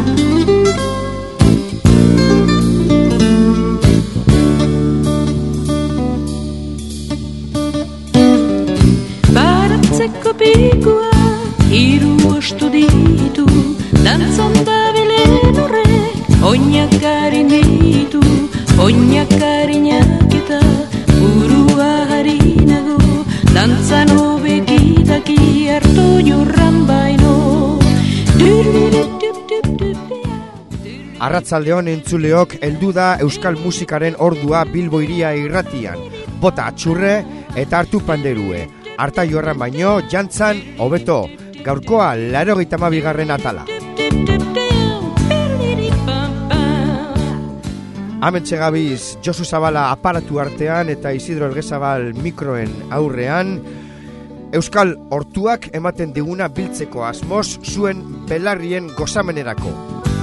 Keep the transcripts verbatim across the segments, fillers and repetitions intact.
Baratzeko pikua hiru ostu ditu, dantzan dabilen horrek oinak harin ditu, oinak harinak eta burua harinago, dantzan hobekitaki hartu jorran baino. Arratsaldeon entzuleok, heldu da euskal musikaren ordua Bilbo Hiria irratian. Bota atxurre eta hartu panderue. Arta joarran baino, jantzan, hobeto, gaurkoa laurogeita hamabigarren atala. Amentxe gabiz, Josu Zabala aparatu artean eta Isidro Elgezabal mikroen aurrean, euskal hortuak ematen diguna biltzeko asmoz zuen belarrien gozamenerako.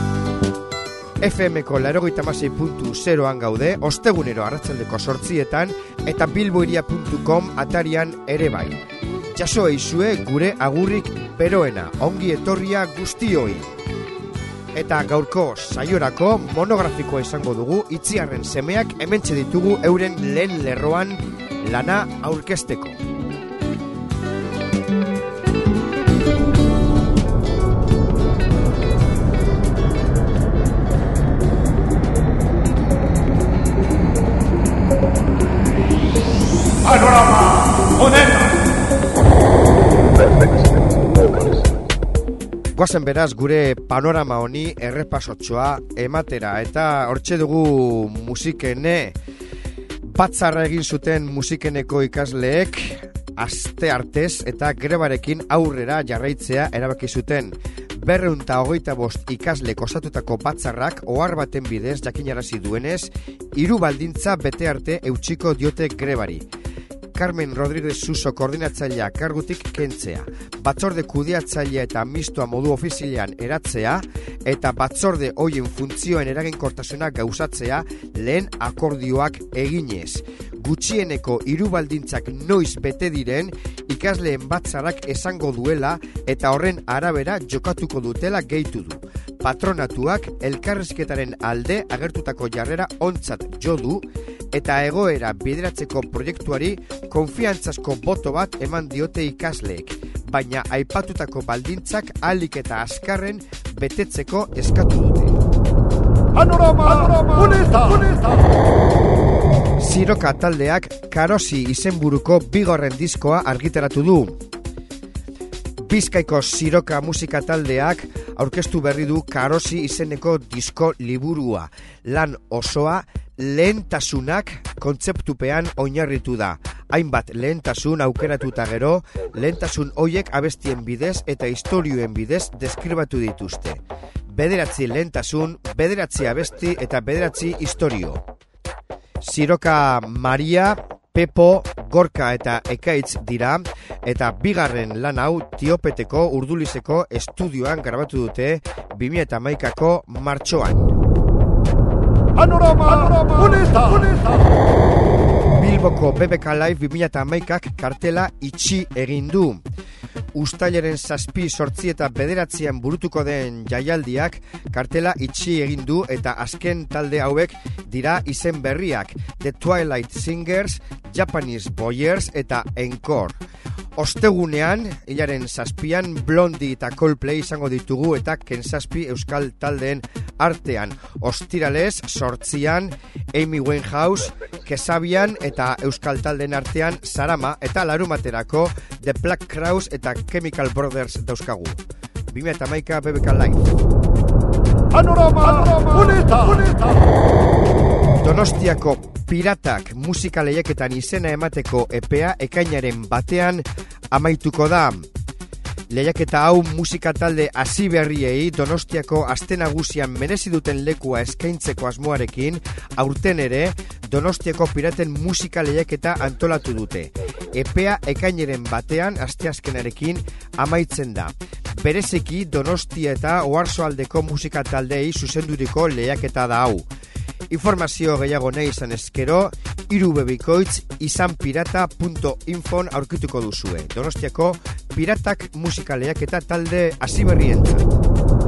F M-ko laurogeita hamasei puntu zeroan gaude, ostegunero arratsaldeko zortzietan eta bilbohiria puntu com atarian ere bai. Jaso eizue gure agurrik beroena, ongi etorria guztioi. Eta gaurko saiorako monografikoa izango dugu, Itziarren semeak hementxe ditugu euren lehen lerroan lana aurkezteko. Panorama honetan! Goazen beraz gure panorama honi errepasotxoa ematera eta hortxe dugu musikene batzarra egin zuten musikeneko ikasleek aste artez eta grebarekin aurrera jarraitzea erabaki zuten. Berreun eta hogeita bost ikasleek osatutako batzarrak ohar baten bidez jakinarazi duenez, hiru baldintza bete arte eutsiko diote grebari. Carmen Rodríguez Suso koordinatzailea kargutik kentzea, batzorde kudeatzailea eta mistoa modu ofizialean eratzea, eta batzorde hoien funtzioen eraginkortasuna gauzatzea lehen akordioak eginez. Gutxieneko hiru baldintzak noiz bete diren ikasleen batzarrak esango duela eta horren arabera jokatuko dutela gehitu du. Patronatuak elkarrizketaren alde agertutako jarrera ontzat jo du eta egoera bideratzeko proiektuari konfiantzazko boto bat eman diote ikasleek, baina aipatutako baldintzak ahalik eta azkarren betetzeko eskatu dute. Panorama honetan! Siroka taldeak Karosi izenburuko bigarren diskoa argitaratu du. Bizkaiko Siroka musika taldeak aurkeztu berri du Karosi izeneko disko liburua. Lan osoa lehentasunak kontzeptupean oinarritu da. Hainbat lehentasun aukeratuta gero, lehentasun hoiek abestien bidez eta istorioen bidez deskribatu dituzte. Bederatzi lehentasun, bederatzi abesti eta bederatzi istorio. Siroka Maria, Pepo, Gorka eta Ekaitz dira, eta bigarren lan hau Tiopeteko Urdulizeko estudioan grabatu dute bi mila hamaikako martxoan. Panorama honetan! Bilboko B B K Live bi mila hamaikak kartela itxi egin du. Uztailaren zazpi sortzi eta bederatzean burutuko den jaialdiak kartela itxi egin du eta azken talde hauek dira izen berriak: The Twilight Singers, Japanese Boyers eta Encore. Ostegunean, hilaren zazpian, Blondie eta Coldplay izango ditugu eta Kenzazpi euskal taldeen artean. Ostiralez, sortzian, Amy Winehouse, Kesabian eta euskal taldeen artean Sarama eta larumaterako The Black Crowes eta Chemical Brothers dauzkagu. bi mila hamaika B B K Live. Panorama honetan! Donostiako Piratak musika lehiaketan izena emateko epea ekainaren batean amaituko da. Lehiaketa hau musika talde hasiberriei Donostiako aste nagusian merezi duten lekua eskaintzeko asmoarekin, aurten ere Donostiako Piraten musika lehiaketa antolatu dute. Epea ekainaren batean asteazkenarekin amaitzen da. Bereziki Donostia eta Oarsoaldeko musika taldeei zuzenduriko lehiaketa da hau. Informazio gehiago nahi izan ezkero, irubebikoitz izanpirata punto infon aurkituko duzue. Donostiako Piratak musika lehiaketa talde hasiberrientzat.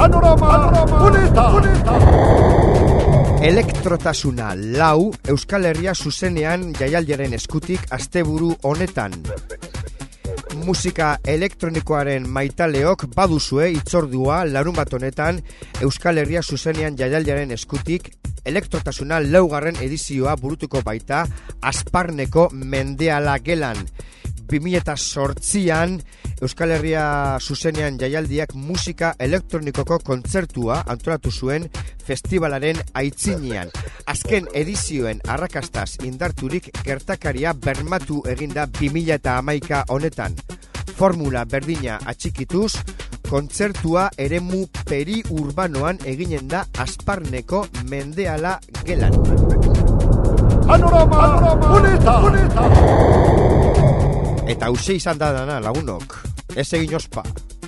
Panorama, panorama, honetan, honetan. Elektrotasuna lau Euskal Herria zuzenean jaialdiaren eskutik asteburu honetan. Musika elektronikoaren maitaleok baduzue itzordua larunbat honetan Euskal Herria zuzenean jaialdiaren eskutik elektrotasuna laugarren edizioa burutuko baita Asparneko Mendeala gelan. bi mila zortzian Euskal Herria zuzenean jaialdiak musika elektronikoko kontzertua antolatu zuen festivalaren aitzinean. Azken edizioen arrakastaz indarturik gertakaria bermatu eginda bi mila hamaika honetan. Formula berdina atxikituz, kontzertua eremu peri-urbanoan eginen da Asparneko Mendeala gelan. Panorama, panorama, honetan, honetan. Eta hause izan da dana lagunok, ez egin ospa.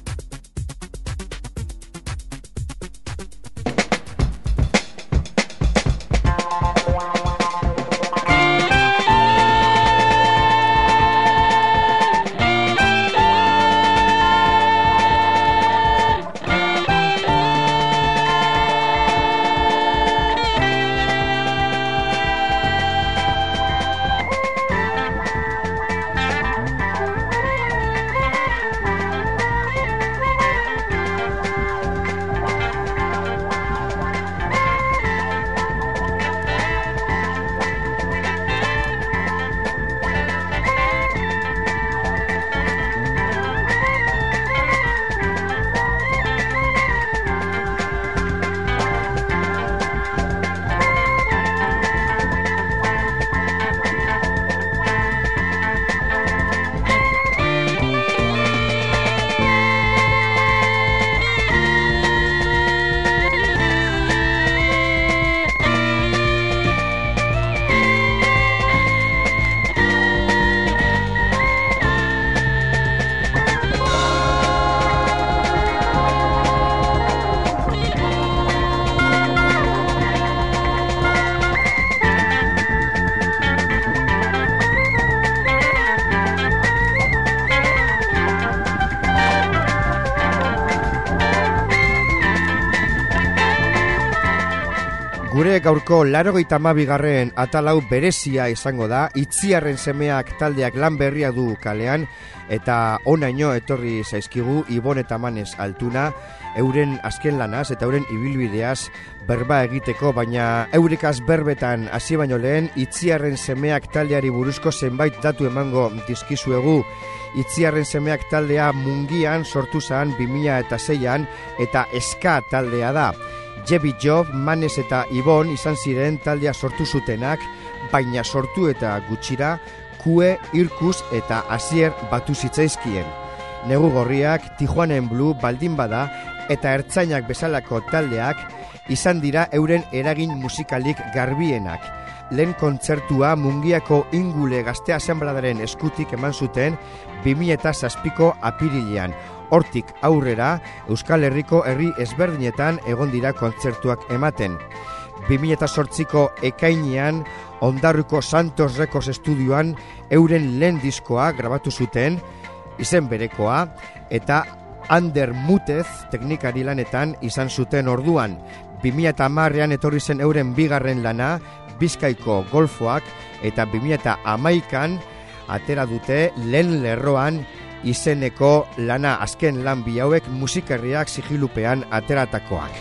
Gure gaurko laurogeita hamabigarren atalau berezia izango da, Itziarren Semeak taldeak lan berria du kalean, eta onaino etorri zaizkigu Ibon eta Manez Altuna, euren azken lanaz eta euren ibilbideaz berba egiteko, baina eurikaz berbetan hasi baino lehen, Itziarren Semeak taldeari buruzko zenbait datu emango dizkizuegu. Itziarren Semeak taldea Mungian sortu zen bi mila seian eta ska taldea da. Jebi Job, Manez eta Ibon izan ziren taldea sortu zutenak, baina sortu eta gutxira, Kue, Irkus eta Asier batu zitzaizkien. Negu Gorriak, Tijuanen Blue, Baldin Bada eta Ertzainak bezalako taldeak izan dira euren eragin musikalik garbienak. Lehen kontzertua Mungiako Ingule Gazte Asanbladaren eskutik eman zuten bi mila zazpiko apirilean. Hortik aurrera, Euskal Herriko herri ezberdinetan egon dira kontzertuak ematen. bi mila zortziko ekainean, Ondarruko Santos Records estudioan euren lehen diskoa grabatu zuten, izen berekoa, eta Ander Mutez teknikari lanetan izan zuten orduan. bi mila hamarean etorri zen euren bigarren lana, Bizkaiko Golfoak, eta bi mila hamaikan atera dute lehen lerroan izeneko lana, azken lan bi hauek musikerriak sigilupean ateratakoak.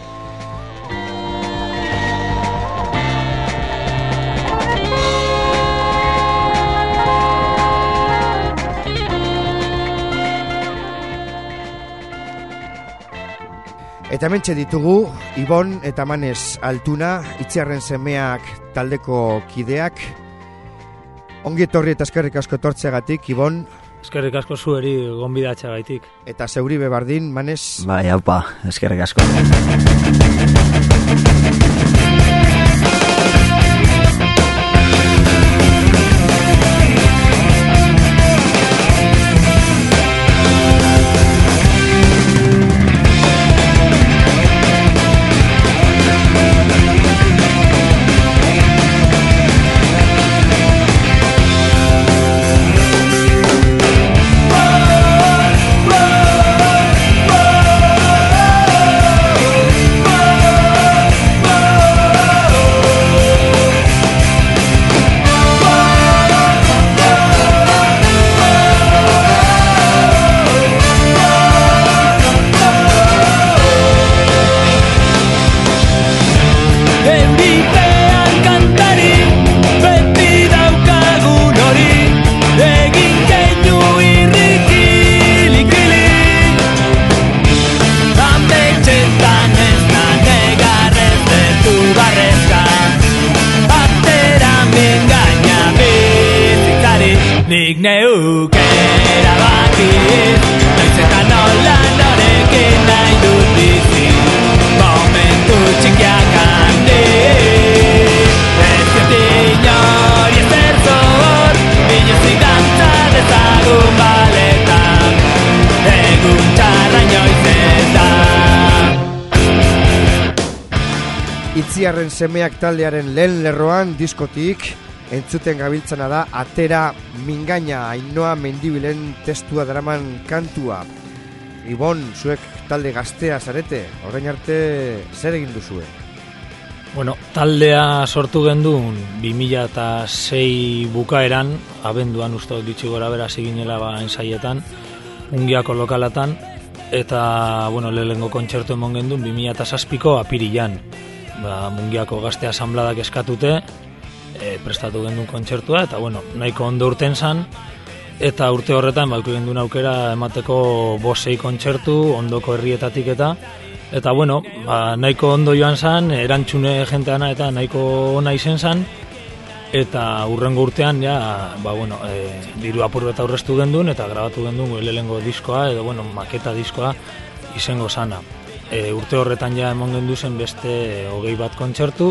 Eta hementxe ditugu Ibon eta Manez Altuna, Itziarren Semeak taldeko kideak. Ongi etorri eta eskerrik asko etortzeagatik, Ibon. Eskerrik asko zueri gonbidatzeagaitik. Eta zeuri bebardin, Manez. Bai, haupa, eskerrik asko. Whoa! Itziarren semeak taldearen lehen lerroan diskotik entzuten gabiltzana da Atera Mingaina, Ainhoa Mendibilen testua daraman kantua. Ibon, zuek talde gaztea zarete, orain arte zer egin duzue? Bueno, taldea sortu gendun bi mila sei bukaeran, abenduan uste ditxi gora bera ziginela ba ensaietan, Mungiako lokalatan, eta bueno, lehengo kontzertu emon gendun bi mila zazpiko apirilan. Ba, Mungiako gazte asanbladak eskatute, e, prestatu gendun kontzertua, eta bueno, nahiko ondo urten zan, eta urte horretan balko gendun aukera emateko bost sei kontzertu, ondoko herrietatik eta, eta bueno, ba, nahiko ondo joan zan, erantzune jenteana eta nahiko ona izen zan, eta urrengo urtean ja, ba bueno, e, diru apur eta aurreztu gendun, eta grabatu gendun lehengo diskoa, edo bueno, maketa diskoa izango zana. E, urte horretan ja emon gendu zen beste hogei bat kontzertu,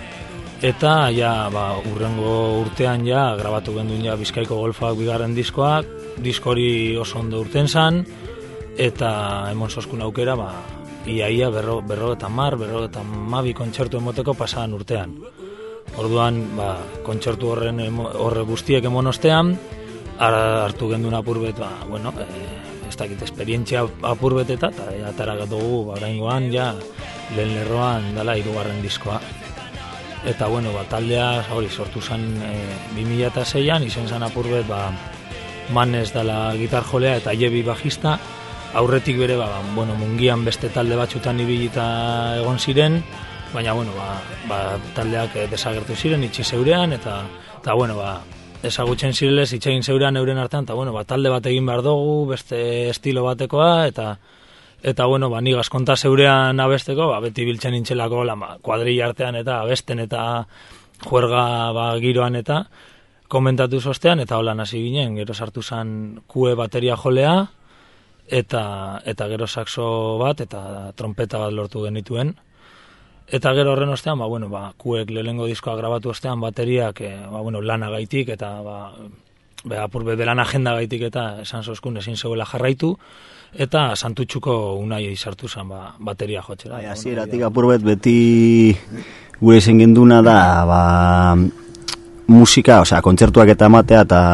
eta ja ba, urrengo urtean ja grabatu gendun ja Bizkaiko Golfak bigarren diskoa, diskori oso ondo urten zan, eta emon zoskun aukera ba, iaia berro, berro eta mar, berro eta mabi kontzertu emoteko pasadan urtean. Orduan, ba, kontzertu horren horre guztiek emon ostean, hartu gendun apurbet, ba, bueno, e, ez dakit, esperientzia apurbeteta, eta ja, atara dugu, ba, oraingoan, ja, lehen lerroan dala hirugarren diskoa. Eta, bueno, ba, taldea, hori, sortu zen e, bi mila seian, izen zen apurbet, ba, Manez dala gitar jolea eta Jebi bajista, aurretik bere, ba, bueno, Mungian beste talde batzutan ibilita egon ziren, baina, bueno, ba, ba, taldeak desagertu ziren, itxi zeurean, eta, eta bueno, ba, ezagutzen zirelez, itxegin zeurean euren artean, eta, bueno, ba, talde bat egin behar dugu, beste estilo batekoa, eta, eta bueno, ba, nigaz konta zeurean abesteko, ba, beti biltzen nintzelako, la, ba, kuadrilla artean, eta abesten, eta juerga, ba, giroan, eta komentatu zostean, eta holan hasi ginen, gero sartu zen kue bateria jolea, eta, eta gero saxo bat, eta trompeta bat lortu genituen. Eta gero horren ostean, ba, bueno, ba, kuek lehengo diskoa grabatu ostean bateriak, e, ba, bueno, lana gaitik, eta ba, be, apurbe belan agenda gaitik, eta esan zozkun ezin zegoela jarraitu, eta Santutxuko Unai sartu zen ba, bateria jotzera. Bai, hasieratik apurbet beti gure izen genduna da, ba, musika, osea, kontzertuak eta ematea, eta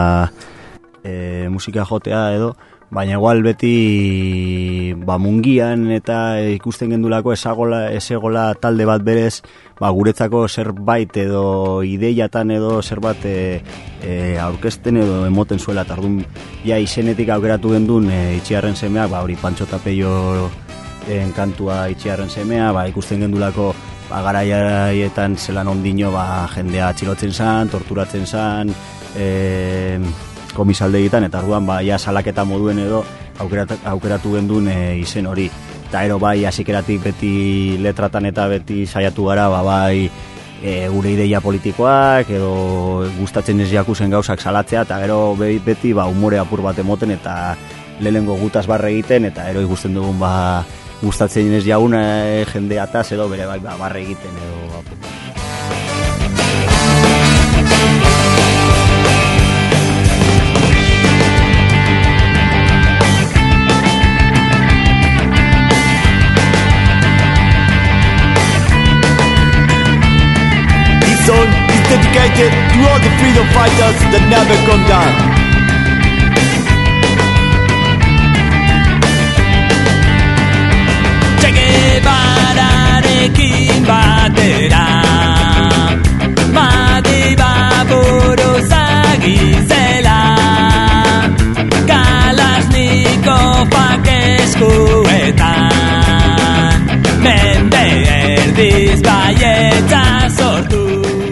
e, musika jotea edo, baina igual beti ba, Mungian eta ikusten gendulako esagola, esegola talde bat berez, ba, guretzako zerbait edo ideiatan edo zerbait e, e, aurkezten edo emoten zuela, eta orduan ja izenetik aukeratu gendun e, Itziarren semeak, ba, hori Pantxo eta Peio kantua Itziarren semea, ba, ikusten gendulako ba, garaietan zelan ondino ba, jendea atxilotzen zan, torturatzen zan, e, komisaldegitan, eta orduan ba, ja salaketa moduen edo aukeratu, aukeratu gendun e, izen hori. Eta ero bai, hasikeratik beti letratan eta beti saiatu gara, ba, bai e, gure ideia politikoak, edo gustatzen ez jakuzen gauzak salatzea, eta gero beti ba, umore apur bat emoten, eta lehengo gutaz barre egiten, eta ero ikusten dugun ba, gustatzen ez jagun e, jendea ataz, edo bere bai ba, barre egiten, edo apur. Is dedicated to all the freedom fighters that never come down. Che Guevararekin batera Madiba buruzak izela Kalashnikovak eskuetan Mende erdiz baietza sortu.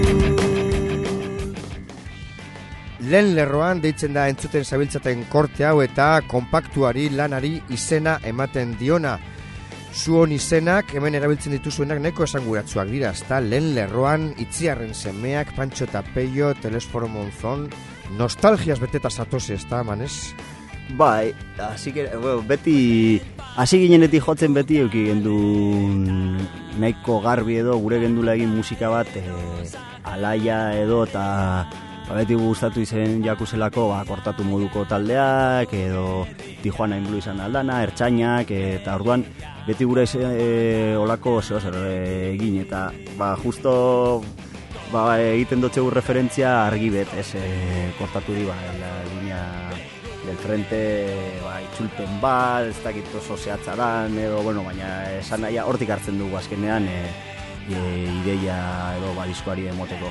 Lehen lerroan deitzen da entzuten zabiltzaten korte hau eta konpaktuari lanari izena ematen diona. Zuon izenak hemen erabiltzen dituzuenak neko esanguratsuak dira, ezta lehen lerroan Itziarren semeak, Pantxo eta Peio, Telesforo Monzon, nostalgiaz beteta zatoze, ezta, manez? Bai, así que, bueno, beti, hasi ginenetik jotzen beti euki gendun nahiko garbi edo gure gendula egin musika bat e, alaia edo eta ba, beti gustatu izen jakuzelako ba, kortatu moduko taldeak, edo Tijuana inblu izan aldana, ertzainak, eta orduan beti gure e, olako zeo zer egin, eta ba, justo ba, egiten dutxegu referentzia argi bet, ez e, kortatu di, ba, la linea del frente, ba, itxulpen bat, ez dakit oso zehatza dan, edo, bueno, baina esan nahi hortik hartzen dugu azkenean, e, e, ideia edo ba, diskoari emoteko.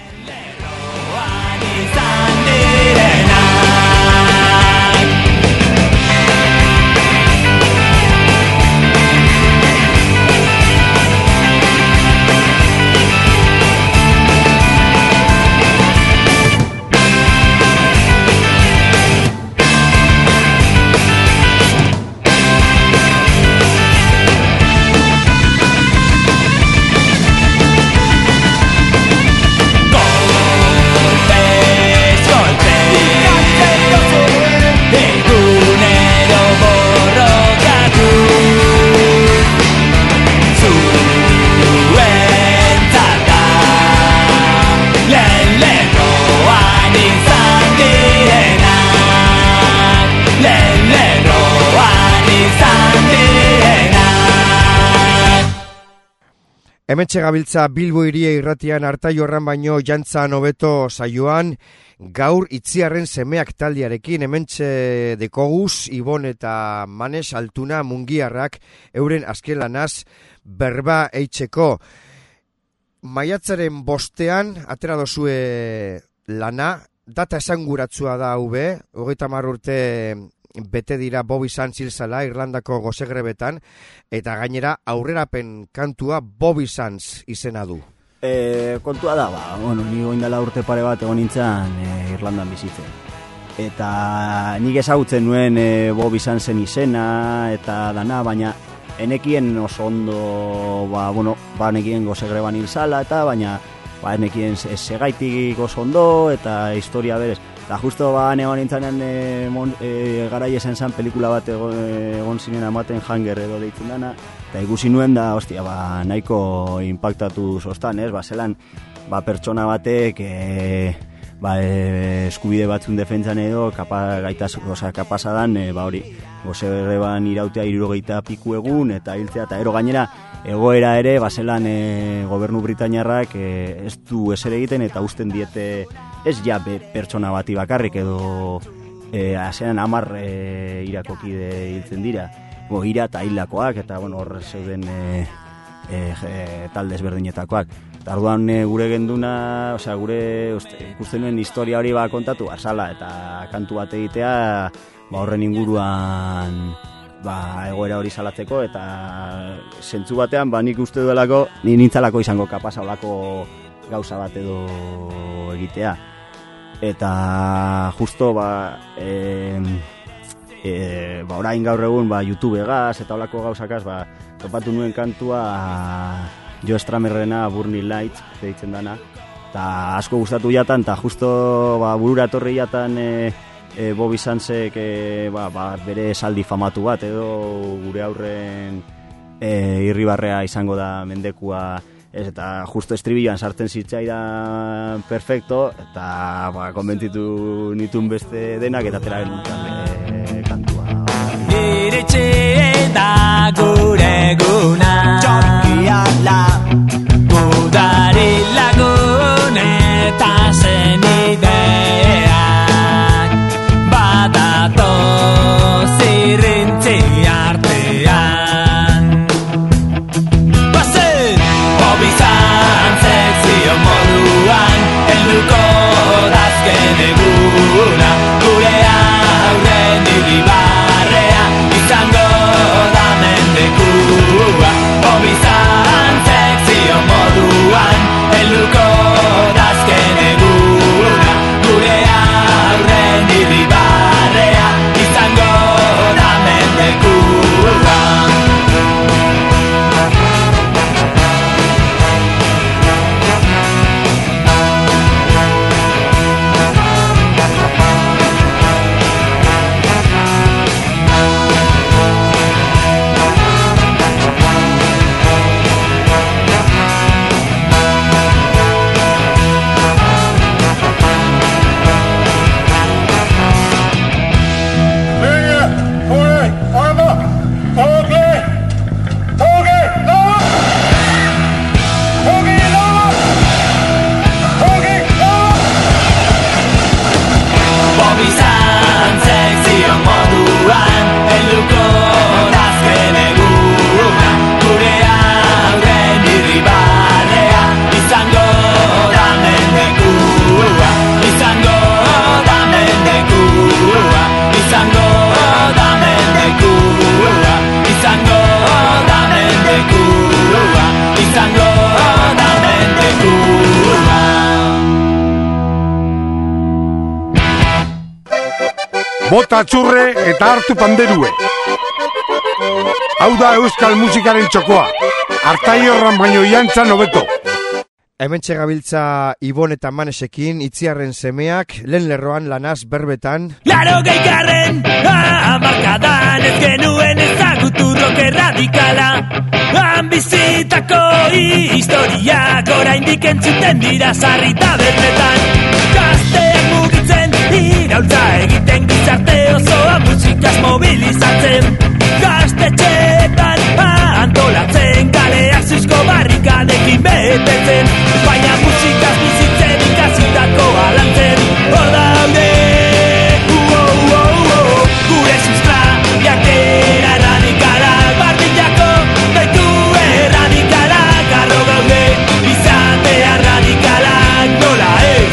Hementxe gabiltza Bilbo Hiria irratian Artaio Horran baino jantzan hobeto saioan, gaur Itziarren semeak taldearekin hementxe dekoguz, Ibon eta Manes Altuna Mungiarrak euren azken lanaz berba eitzeko. Maiatzaren bostean, atera dozue lana, data esanguratzua da hau be, hogeita hamar urte bete dira Bobby Sands hilzala Irlandako gozegrebetan, eta gainera aurrerapen kantua Bobby Sands izena du. E, kontua da, ba, bueno, ni goindala urte pare bat egon nintzen e, Irlandan bizitzen. Eta nik ezagutzen nuen e, Bobby Sandsen izena eta dana, baina enekien oso ondo, ba, bueno, ba, nekien gozegreban hilzala, eta baina ba, enekien segaitik oso ondo, eta historia berez. Eta justo ba, egon nintzanean e, e, garai esan zan pelikula bat egon, egon zinen amaten Hunger edo deitzen dana, eta ikusi nuen da, ostia, ba, nahiko impactatu zostan, ez? Ba, zelan, ba, pertsona batek e, ba, e, eskubide batzun defentzan edo kapa, gaitaz, oza, kapasadan, e, ba, hori, gozerreban irautea hirurogeita piku egun, eta hiltzea, eta ero gainera, egoera ere, ba, zelan e, gobernu britainiarrak e, ez du eser egiten, eta uzten diete ez ja be, pertsona bati bakarrik edo e, asean hamar e, irakokide hiltzen dira. Bo, ira eta hilakoak, eta bueno, horre zeuden e, e, e, talde ezberdinetakoak. Eta orduan e, gure genduna, osea, gure uste, ikusten nuen historia hori ba, kontatu barzala, eta kantu bat egitea ba, horren inguruan ba, egoera hori salatzeko, eta zentzu batean ba, nik uste duelako, ni nintzalako izango kapasa olako gauza bat edo egitea. Eta justo ba, e, e, ba orain gaur egun ba, YouTube gaz eta olako gauzakaz ba, topatu nuen kantua Jo Stramerrena Burning Lights deitzen dana, eta asko gustatu jatan, eta justo ba, burura torri jatan e, e, Bobby Sandsek e, ba, ba, bere esaldi famatu bat edo gure aurren e, irribarrea izango da mendekua. Ez, eta justo estribilloan sartzen zitzaidan perfecto, eta ba, konbentzitu nitun beste denak eta atera genuen e, kantua. Iritsi da gure eguna, txokiala, udari lagun eta zenideak, badatoz irrintzi artean. Bobby Sandsek zion moduan, helduko dazken eguna, gure aurren irribarrea, izango da mendekua. Bobby Sands bota txurre eta hartu panderue. Hau da euskal musikaren txokoa, Artaiorran baino jantzan hobeto. Hemen txegabiltza Ibon eta Manesekin, Itziarren semeak, lehen lerroan lanaz berbetan. Laro geikarren, amakadan ez genuen ezagutu roke radikala. Han bizitako historiak oraindik entzuten dira sarri tabernetan. Gazteak mugitzen, iraultza egiten gizarte osoa musikaz mobilizatzen. Gaztetxeetan antolatzen, kaleak zuzko barrikadekin betetzen. Baina musikaz bizitzen ikasitako alantzen. Hor daude, uo, uo, uo, gure sustraiak erradikalak. Bardillako baitu erradikalak, arro gaude, izatea radikalak, nola ez.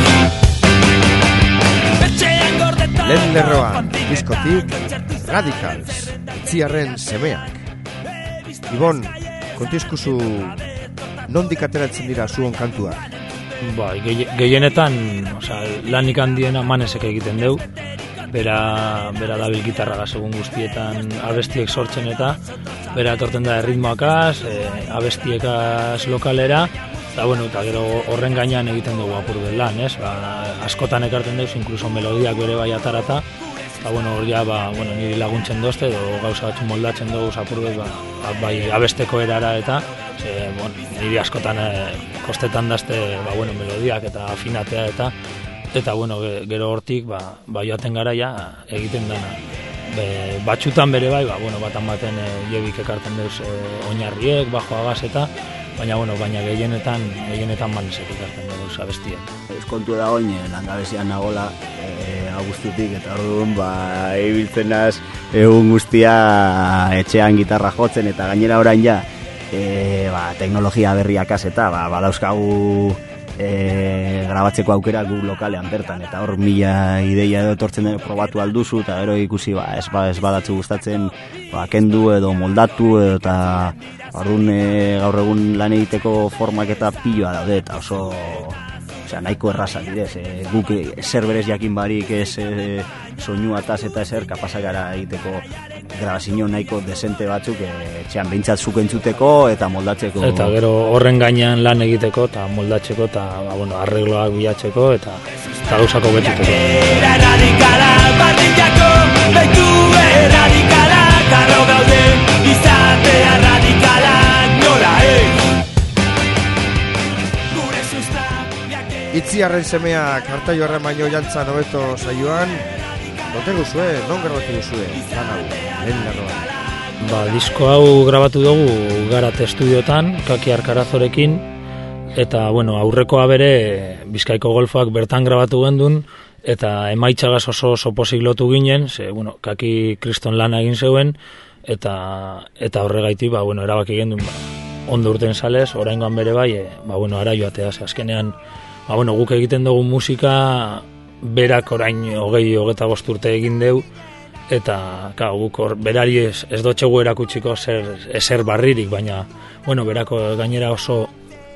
Lehen lerroan, diskotik, Radicals, Itziarren semeak. Ibon, kontizkuzu nondik ateratzen dira zuon kantuak? Bai, gehienetan, osea, lanik handiena Manesek egiten deu, bera, bera dabil gitarraga segun guztietan abestiek sortzen eta bera etorten da erritmoakaz, e, abestiekaz lokalera, eta bueno, eta gero horren gainean egiten dugu apur den lan, ez? Ba, askotan ekarten deuz, inkluso melodiak bere bai atarata, eta bueno, hor ja, ba, bueno, niri laguntzen dozte, edo gauza batzu moldatzen dugu apur bet, ba, bai abesteko erara eta, ze, bueno, niri askotan e, kostetan dazte, ba, bueno, melodiak eta afinatea eta, eta bueno, gero hortik, ba, ba joaten gara ja, egiten dana. Be, batxutan bere bai, ba, bueno, batan baten e, jebik ekarten deuz e, oinarriek, bajo agaz eta, baina, bueno, baina gehienetan, gehienetan Manesek ekarten deuz abestiak. Ez kontu da oin, langabezian nagola, e, agustutik, eta orduan, ba, ibiltzen naz, egun guztia etxean gitarra jotzen, eta gainera orain ja, e, ba, teknologia berriakaz eta, ba, badauzkagu e, grabatzeko aukera gu lokalean bertan, eta hor mila ideia edo etortzen den probatu alduzu, eta gero ikusi, ba, ez, ba, ez badatzu gustatzen, ba, kendu edo moldatu edo, eta orduan e, gaur egun lan egiteko formak eta piloa daude, eta oso, osea, nahiko erraza direz, e, guk ezer berez jakin barik ez e, soinu ataz eta ezer kapazak gara egiteko grabazio nahiko desente batzuk e, etxean behintzat zuk entzuteko eta moldatzeko. Eta gero horren gainean lan egiteko eta moldatzeko eta ba, bueno, arregloak bilatzeko eta eta gauzako betuteko. Erradikala, bardillako, baitu erradikala, karro gaude, izatea radikala, nola ez. Itziarren semeak Artaiorran baino jantzan hobeto saioan, dote guzue, non grabatu guzue, lan hau, lehen lerroan. Ba, disko hau grabatu dugu Garate estudiotan, Kaki Arkarazorekin, eta, bueno, aurrekoa bere Bizkaiko Golfoak bertan grabatu gendun, eta emaitxagaz oso oso pozik lotu ginen, ze, bueno, Kaki kriston lana egin zeuen, eta eta horregaitik, ba, bueno, erabaki gendun, ba, ondo urten salez, oraingoan bere bai, e, ba, bueno, ara joatea, ze azkenean, ba, bueno, guk egiten dugu musika berak orain hogei, hogeta bost urte egin deu, eta ka, guk hor, berari ez, ez dotxegu erakutsiko zer, ezer barririk, baina, bueno, berako gainera oso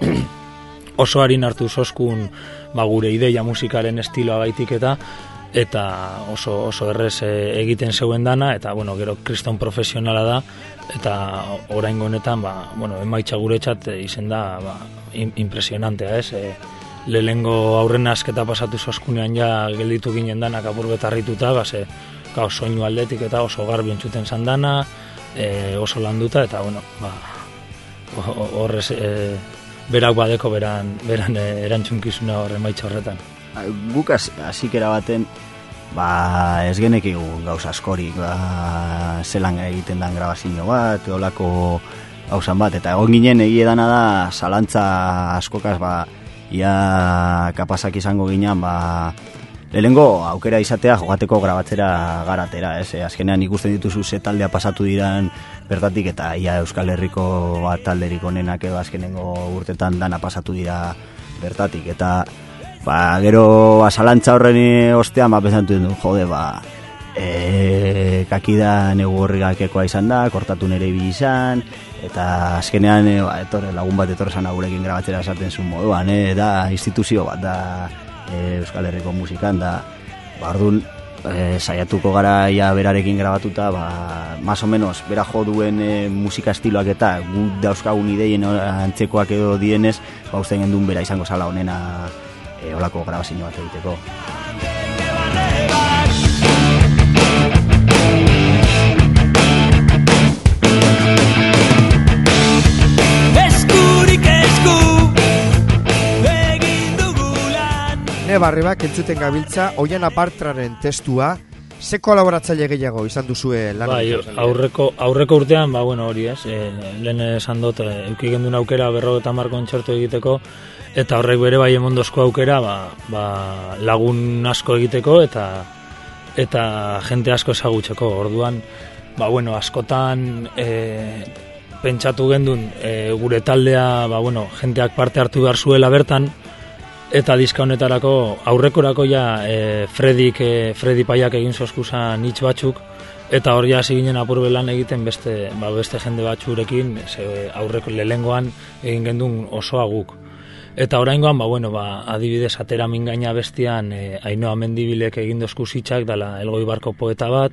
oso harin hartu zoskun ba, gure ideia musikaren estiloa gaitik eta eta oso, oso errez egiten zeuen dana, eta, bueno, gero kriston profesionala da, eta orain honetan, ba, bueno, emaitza guretzat izen da, ba, impresionantea, ez? E, lehengo aurren asketa pasatu zoskunean ja gelditu ginen danak apur betarrituta, ba, ze, kao, soinu aldetik eta oso garbi entzuten zan dana, e, oso landuta, eta, bueno, ba, horrez, e, berak badeko beran, beran e, erantzunkizuna horre maitza horretan. Guk hasikera baten, ba, ez genekigu gauza askorik, ba, zelan egiten dan grabazio bat, olako gauzan bat, eta egon ginen egie dana da, zalantza askokaz, ba, ia kapazak izango ginen, ba, lehenengo aukera izatea jogateko grabatzera Garatera, ez? Azkenean ikusten dituzu ze taldea pasatu diran bertatik, eta ia Euskal Herriko bat talderik onenak edo azkenengo urtetan dana pasatu dira bertatik, eta ba, gero asalantza horren ostean, ba, pensatu du, jode, ba, e, kakida negu horrigakekoa izan da, kortatu nere ibili izan, eta azkenean e, ba, etorre, lagun bat etorre zan agurekin grabatzera esaten zuen moduan, e, da instituzio bat da e, Euskal Herriko musikan, da, ba, orduan, e, saiatuko gara ja berarekin grabatuta, ba, más o menos, bera jo duen e, musika estiloak eta gu dauzkagun ideien antzekoak edo dienez, ba, uste gendun bera izango zala honena e, olako grabazio bat egiteko. Ne Barrebak entzuten gabiltza, Oiana Bartraren testua, ze kolaboratzaile gehiago izan duzue lan? Bai, aurreko, aurreko urtean, ba, bueno, hori ez, e, lehen esan dut, e, euki gendun aukera berrogeta mar kontzertu egiteko, eta horrek bere bai emondozko aukera, ba, ba, lagun asko egiteko, eta eta jente asko ezagutzeko, orduan, ba, bueno, askotan e, pentsatu gendun, e, gure taldea, ba, bueno, jenteak parte hartu behar zuela bertan, eta diska honetarako aurrekorako ja e, Fredik, e, Fredi Paiak egin zozkuzan hitz batzuk, eta hori hasi ginen apurbe lan egiten beste, ba, beste jende batzurekin, ze aurreko lehengoan egin gendun osoa guk. Eta oraingoan, ba, bueno, ba, adibidez atera mingaina bestian e, Ainhoa Mendibilek egin dozku zitzak, dala Elgoi Barko poeta bat,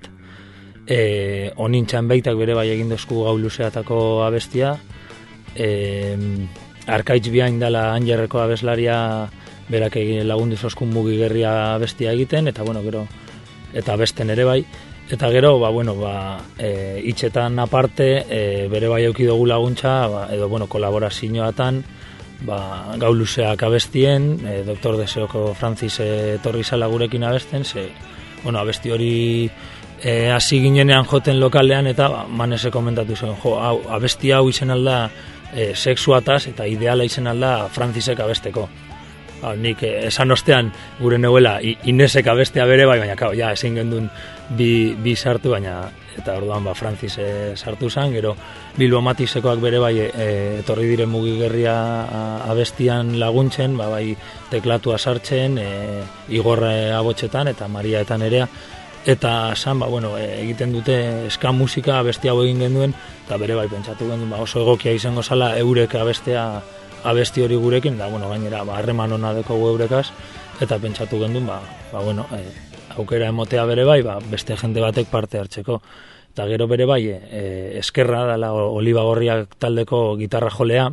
e, onintxan beitak bere bai egin dozku Gau luzeatako abestia, e, Arkaitz Biain dala Angerreko abeslaria berak egin lagundu zozkun mugigerria abestia egiten, eta bueno, gero, eta besten ere bai, eta gero, ba, bueno, ba, e, hitzetan aparte, e, bere bai euki dugu laguntza, ba, edo, bueno, kolaborazioatan, ba, Gau luzeak abestien, e, Doktor Deseoko Francis etorri zala gurekin abesten, ze, bueno, abesti hori e, hasi ginenean joten lokalean, eta ba, manese komentatu zen, jo, hau, abesti hau izen alda e, sexuataz, eta ideala izen alda Francisek abesteko. Ha, nik eh, esan ostean gure neuela Inesek abestea bere bai, baina kao, ja, ezin gendun bi, bi sartu, baina eta orduan ba, Francis e, sartu zen, gero Bilbo Matisekoak bere bai e, etorri diren mugigerria abestian laguntzen, ba, bai teklatua sartzen, e, Igor abotxetan eta Mariaetan erea, eta san, ba, bueno, e, egiten dute ska musika abesti hau egin genduen, eta bere bai pentsatu genduen, ba, oso egokia izango zala eurek abestea abesti hori gurekin, da, bueno, gainera, ba, harreman hona deko eurekaz, eta pentsatu gendun, ba, ba bueno, e, aukera emotea bere bai, ba, beste jende batek parte hartzeko. Eta gero bere bai, e, eskerra, dala Oliba Gorriak taldeko gitarra jolea,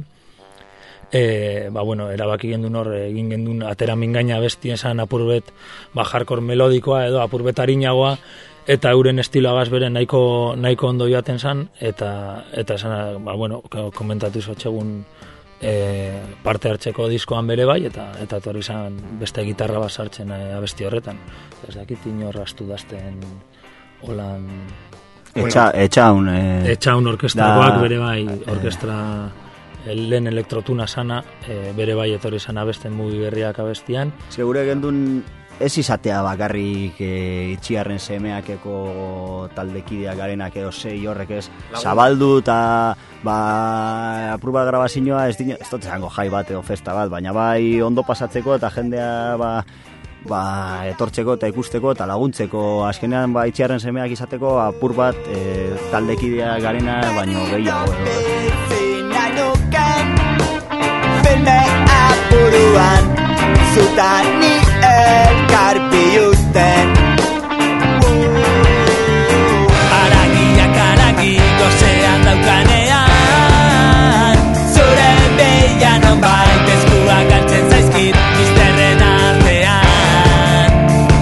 e, ba, bueno, erabaki gendun hor, egin gendun atera mingaina abesti esan apurbet, ba, hardcore melodikoa edo apurbet harinagoa, eta euren estiloagaz bere nahiko, nahiko ondo joaten zan, eta, eta esan, ba, bueno, komentatu izotxegun, E, parte hartzeko diskoan bere bai, eta eta etorri izan beste gitarra bat sartzen e, abesti horretan. Ez dakit inor astu dazten holan... Etxa, etxaun... E, etxaun orkestrakoak bere bai, orkestra e, lehen elektrotuna sana, e, bere bai etorri izan abesten mugigerriak abestian. Segure gendun ez izatea bakarrik e, itxiarren semeakeko taldekideak garenak edo sei horrek ez, zabaldu eta ba, apur bat grabazioa ez dino, ez dut zango jai bat edo festa bat, baina bai ondo pasatzeko eta jendea ba, ba, etortzeko eta ikusteko eta laguntzeko, azkenean ba, itxiarren semeak izateko apur bat e, taldekideak garena baino gehiago edo. Filme apuruan zutani elkarpiuten Aragiak aragi gozean daukanean zure behian onbait eskuak hartzen zaizkit izterren artean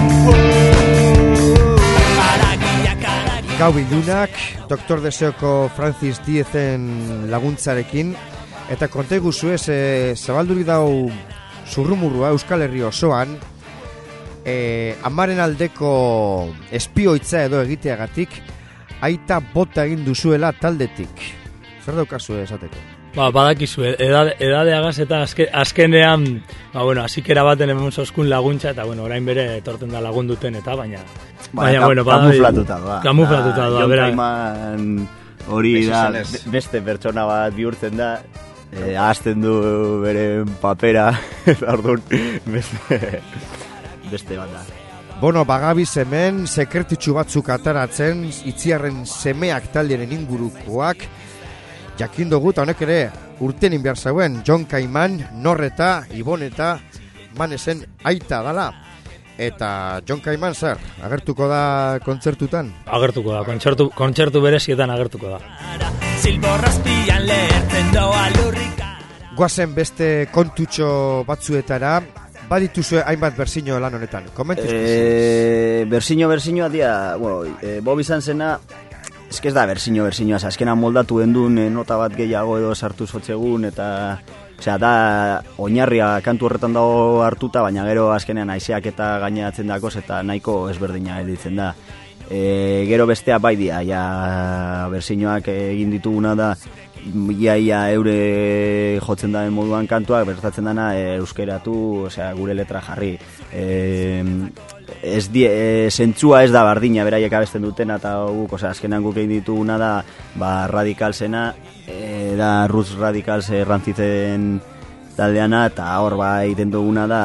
Aragiak aragi Gau ilunak, Doktor Deseoko Francis Diezen laguntzarekin, eta konta iguzu ez, e, zabalduri dau zurrumurrua Euskal Herri osoan, e, amaren aldeko espioitza edo egiteagatik, aita bota egin duzuela taldetik. Zer daukazu esateko? Ba, badakizu, edade, edadeagaz eta azke, azkenean, ba, bueno, azikera baten hemen zoskun laguntza, eta, bueno, orain bere etorten da lagunduten, eta, baina... Baina, bueno, kamuflatuta da. Kamuflatuta da, bera. Jon Kaiman hori da, beste pertsona bat bihurtzen da, E, ahazten du bere papera, orduan beste, beste bat da. Bono, bagabiz hemen, sekretitxu batzuk ataratzen, itziarren semeak talderen ingurukoak, jakin dugu, eta honek ere, urtenin behar zauen, Jon Kaiman, Norreta, Iboneta, Manesen aita dala. Eta John Kaiman zer, agertuko da kontzertutan? Agertuko da, kontzertu, kontzertu berezietan agertuko da. Zilborrazpian lehertzen doa lurrikara. Guazen beste kontutxo batzuetara, badituzue hainbat berzino lan honetan, komentuz? E, berzino, berzinoa dia, bueno, e, Bob izan zena, eske ez da berzino, berzinoa, azkenan moldatu gendun, e, nota bat gehiago edo sartu zotzegun, eta, osea, da, oinarria kantu horretan dago hartuta, baina gero azkenean haizeak eta gaineratzen dakoz, eta nahiko ezberdina editzen da. E, gero bestea bai dia, ja, berzinoak egin dituguna da, ia, ia eure jotzen daren moduan kantuak, bertatzen dana e, euskeratu, osea, gure letra jarri. E, ez die, e, zentzua ez da bardina, beraiek abesten dutena, eta guk, osea, azkenan guk egin dituguna da, ba, radikalsena, e, da Roots Radicals errantzitzen taldeana, eta hor ba egiten duguna da,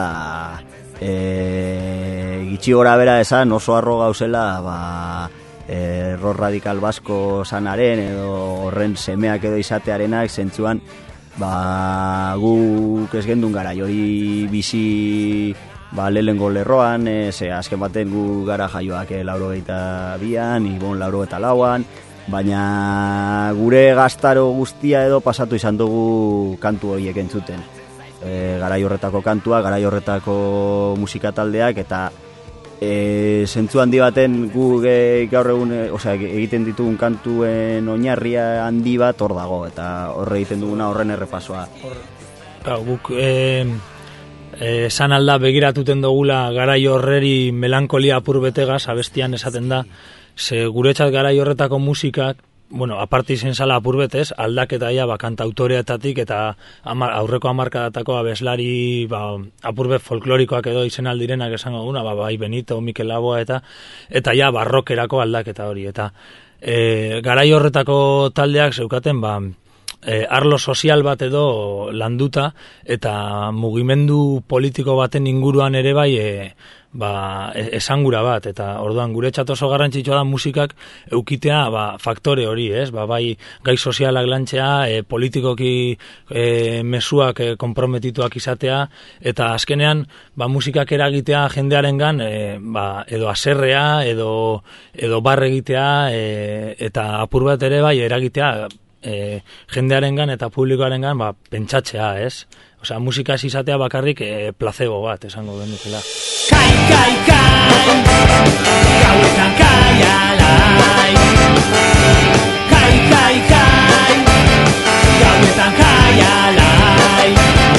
e, gitxi gora bera esan oso arro gauzela, ba, error radikal basko sanaren edo horren semeak edo izatearenak zentzuan ba, guk ez gendun gara hori bizi ba, lehengo lerroan, e, ze azken baten gu gara jaioak e, lauro geita bian, ibon lauro eta lauan, baina gure gaztaro guztia edo pasatu izan dugu kantu horiek entzuten. E, garai horretako kantua, garai horretako musika taldeak, eta E, zentzu handi baten gu e, gaur egun e, osea, egiten ditugun kantuen oinarria handi bat hor dago, eta horre egiten duguna horren errepasoa. Gau, guk esan e, alda begiratuten dugula garai horreri melankolia apur betegaz, abestian esaten da, ze guretzat garai horretako musikak, bueno, aparte izen zala apurbetez, aldaketa ja, ba, kantautoreetatik eta amar, aurreko hamarkadatako abeslari, ba, apurbet folklorikoak edo izen aldirenak esango duguna, ba, bai Benito, Mikel Laboa eta eta ja, barrokerako aldaketa hori. Eta e, garai horretako taldeak zeukaten, ba, e, arlo sozial bat edo landuta, eta mugimendu politiko baten inguruan ere bai, e, ba, esangura bat, eta orduan guretzat oso garrantzitsua da musikak eukitea ba, faktore hori, ez? Ba, bai gai sozialak lantzea, e, politikoki e, mezuak e, konprometituak izatea, eta azkenean ba, musikak eragitea jendearengan e, ba, edo aserrea, edo, edo barre egitea, e, eta apur bat ere bai eragitea e, jendearengan eta publikoarengan ba, pentsatzea, ez? Osea, musika ez izatea bakarrik e, placebo bat, esango genukela. Kai, kai, kai, gauetan kai alai. Kai, kai, kai, gauetan kai alai.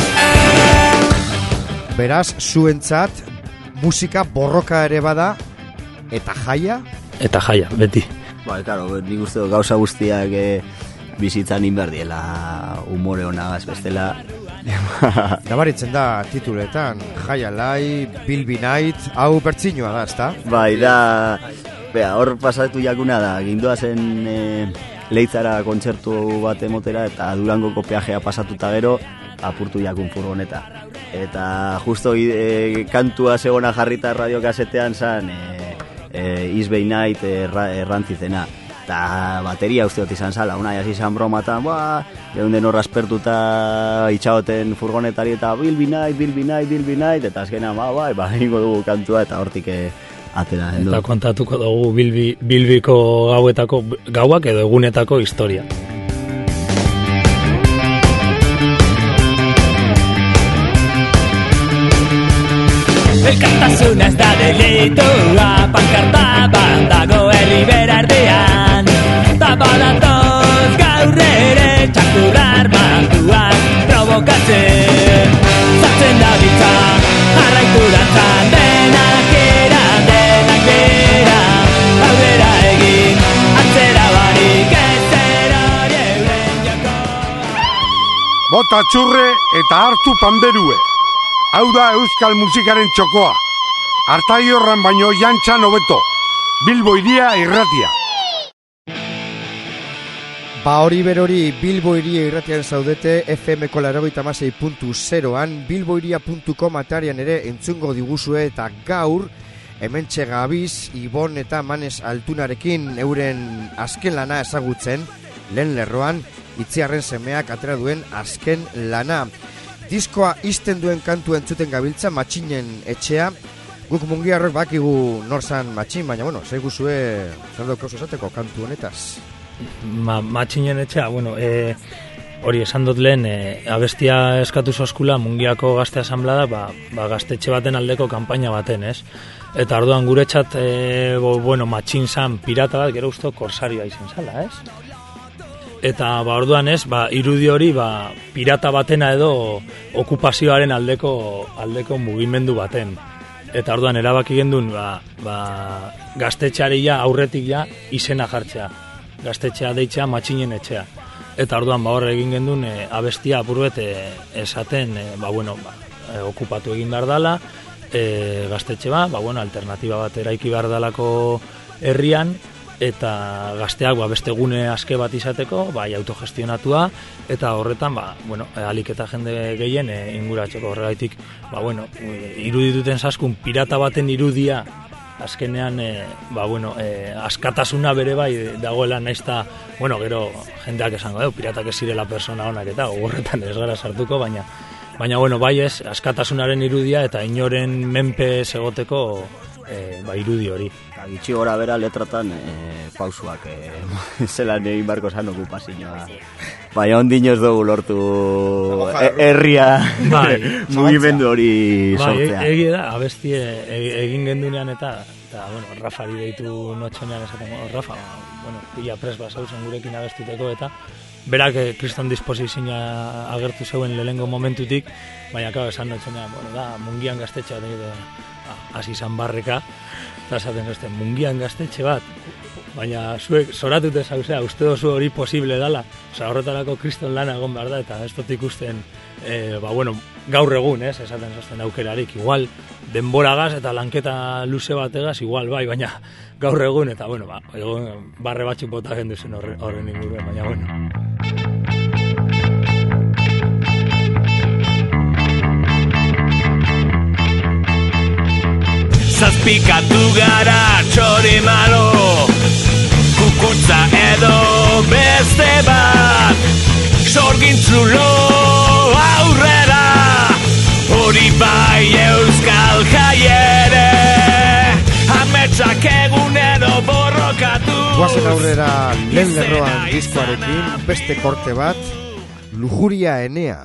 Beraz, zuentzat, musika borroka ere bada, eta jaia? Eta jaia, beti. Ba, claro, nik uste dut gauza guztiak e, bizitzan inberdiela umore honagaz bestela. Nabaritzen da tituletan, Jai Alai, Bilby Night, hau pertsinoa da, ezta? Bai, da, bea, hor pasatu jakuna da, gindua zen e, Leitzara kontzertu bat emotera, eta Durangoko peajea pasatuta gero, apurtu jakun furgoneta. Eta justo e, kantua segona jarrita radiokasetean zan, e, e, Isbay Night erra, errantzizena. Eta bateria uste dut izan zala, unai hasi izan bromatan, ba, geunden horra aspertuta itxagoten furgonetari eta Bilby Night, Bilby Night, Bilby Night, eta azkenean, ba, bai, ba, ingo dugu kantua eta hortik atera. Endo. Eta kontatuko dugu Bilby, Bilbiko gauetako, gauak edo egunetako historia. Elkartasuna ez da delitua, pankarta bandago herribera artean. Tabadatoz gaur ere txakurra armatuak provokatzen. Zartzen da bitza, jarraitu dantzan, denak era, denak bera. Aurrera egin, atzera barik ez erori euren joko. Bota txurre eta hartu panderue. Hau da euskal musikaren txokoa. Artai horran baino jantxan hobeto. Bilbo iria irratia. Ba hori berori Bilbo iria irratian zaudete F M-ko laurogeita hamasei puntu zeroan, bilboiria puntu com atarian ere entzungo diguzue, eta gaur hementxe gabiz Ibon eta Manes Altunarekin euren azken lana ezagutzen, lehen lerroan Itziarren semeak atera duen azken lana. Diskoa izten duen kantu entzuten gabiltza, Matxinen etxea, Guk mungiarrok bakigu norzan matxin, baina, bueno, zeigu zue zer daukauzu esateko kantu honetaz. Ma, matxinen etxea, bueno, e, hori esan dut lehen, e, abestia eskatu zoskula Mungiako Gazte Asanblada, ba, ba gaztetxe baten aldeko kanpaina baten, ez? Eta orduan guretzat, e, bo, bueno, matxin zan pirata bat, gero usto korsarioa izen zala, ez? Eta ba orduan ez, ba irudi hori ba pirata batena edo okupazioaren aldeko aldeko mugimendu baten. Eta orduan erabaki gendun ba, ba gaztetxeari ja aurretik ja izena jartzea. Gaztetxea deitzea matxinen etxea. Eta orduan ba hor egin gendun e, abestia apurbet e, esaten e, ba bueno, ba, e, okupatu egin behar dala, e, gaztetxe ba, ba bueno, alternatiba bat eraiki behar dalako herrian. Eta gazteak ba, beste gune aske bat izateko, bai autogestionatua, eta horretan, ba, bueno, alik eta jende gehien e, inguratzeko horregaitik, ba, bueno, irudi duten zaskun pirata baten irudia, azkenean, e, ba, bueno, e, askatasuna bere bai dagoela naizta, bueno, gero jendeak esango, eh, piratak ez zirela persona honak eta horretan ez gara sartuko, baina, baina, bueno, bai ez, askatasunaren irudia eta inoren menpe segoteko, E, ba, irudi hori. Gitxi gora bera letratan e, pausuak e, zelan egin barko zan okupazioa. Baina ondino ez dugu lortu herria bai, mugimendu hori sortzea. Bai, egi da, abesti egin gendunean eta, eta bueno, Rafari deitu notxonean esaten, oh, Rafa, bueno, pila pres basauzen gurekin abestuteko eta berak eh, kriston disposizioa agertu zeuen lehengo momentutik, baina kau esan notxonean, bueno, da, Mungian gaztetxea da, hasi izan barreka, eta esaten zuten, Mungian gaztetxe bat, baina zuek zoratute zauzea, uste dozu hori posible dala, oza, horretarako kriston lana egon behar da, eta ez dut ikusten, e, ba, bueno, gaur egun, ez, esaten zuten aukerarik, igual, denboragaz eta lanketa luze bategaz, igual bai, baina gaur egun, eta, bueno, ba, egon, barre batzuk bota genduzen horren, horren inguruen, baina, bueno. Zazpikatu gara txori malo, kukutza edo beste bat, sorgintzulo aurrera, hori bai euskal jaiere, ametsak egunero borrokatu. Guazen aurrera lehen lerroan diskoarekin, beste korte bat, Lujuria Enea.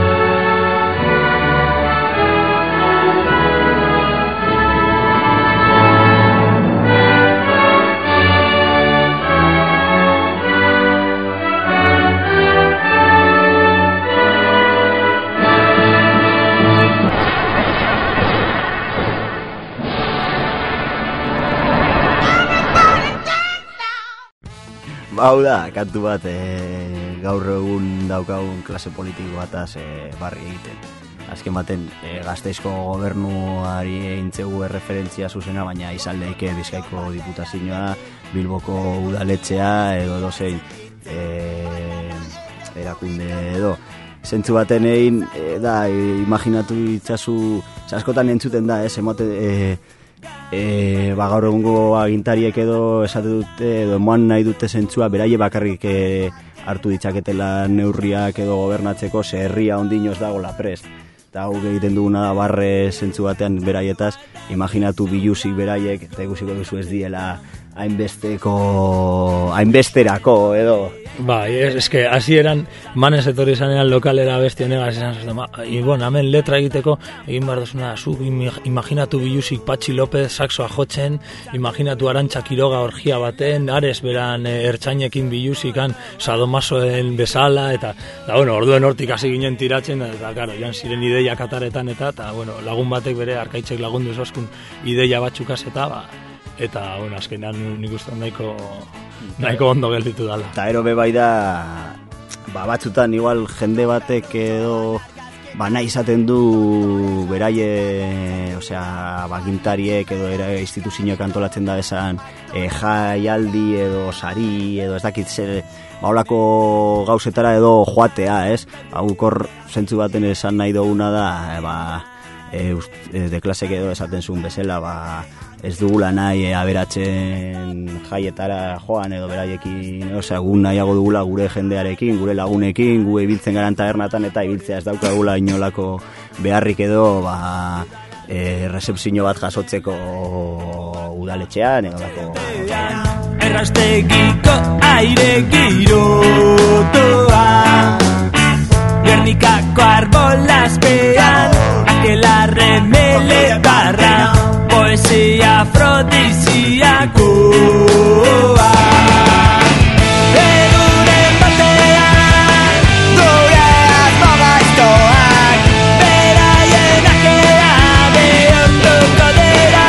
Hau da, kantu bat e, gaur egun daukagun klase politiko bataz e, barri egiten. Azken baten e, Gasteizko gobernuari eintzegu erreferentzia zuzena, baina izan leike Bizkaiko diputazioa, Bilboko udaletxea edo dozein e, erakunde edo. Zentzu baten egin, e, da, e, imaginatu itzazu, askotan entzuten da, ez, emote... E, E, ba, gaur egungo agintariek edo esate dute edo eman nahi dute zentzua beraie bakarrik e, hartu ditzaketela neurriak edo gobernatzeko ze herria ondinoz dagoela prest. Eta hau egiten duguna da barre zentzu batean beraietaz, imaginatu biluzik beraiek eta ikusiko duzu ez diela hainbesteko, hainbesterako edo. Bai, es, es que hasi eran manes etorri zanean lokalera besti honegaz esan zuten, ba, ibon, hemen letra egiteko egin behar duzuna, zu imaginatu biluzik Patxi López saxoa jotzen, imaginatu Arantxa Quiroga orgia baten, Ares beran e, ertzainekin biluzikan sadomasoen bezala, eta, da, bueno, orduen hortik hasi ginen tiratzen, eta, karo, jan ziren ideia kataretan, eta, eta, bueno, lagun batek bere arkaitzek lagundu zoskun ideia batzukaz, eta, ba, eta, bueno, azkenean nik uste nahiko, nahiko ondo gelditu dala. Eta ero bebai da, ba, batzutan igual jende batek edo, ba, nahi izaten du beraie, osea, bagintariek edo era instituzioak antolatzen da esan e, jaialdi edo sari edo ez dakit zer, ba, holako gauzetara edo joatea, ez? Ba, gukor zentzu baten esan nahi duguna da, e, ba, e, ust, e, de klasek edo esaten zuen bezala, ba, ez dugula nahi e, aberatzen jaietara joan edo beraiekin, osea, gu nahiago dugula gure jendearekin, gure lagunekin, gu ibiltzen garan tabernatan eta ibiltzea ez daukagula inolako beharrik edo, ba, e, rezepzio bat jasotzeko udaletxean, egalako. Errastegiko aire girotoa, Gernikako arbolazpean, akelarre meletarra, poesia afrodiziakoa. Egunen batean, gure asmo gaiztoak, beraien akea behortuko dira.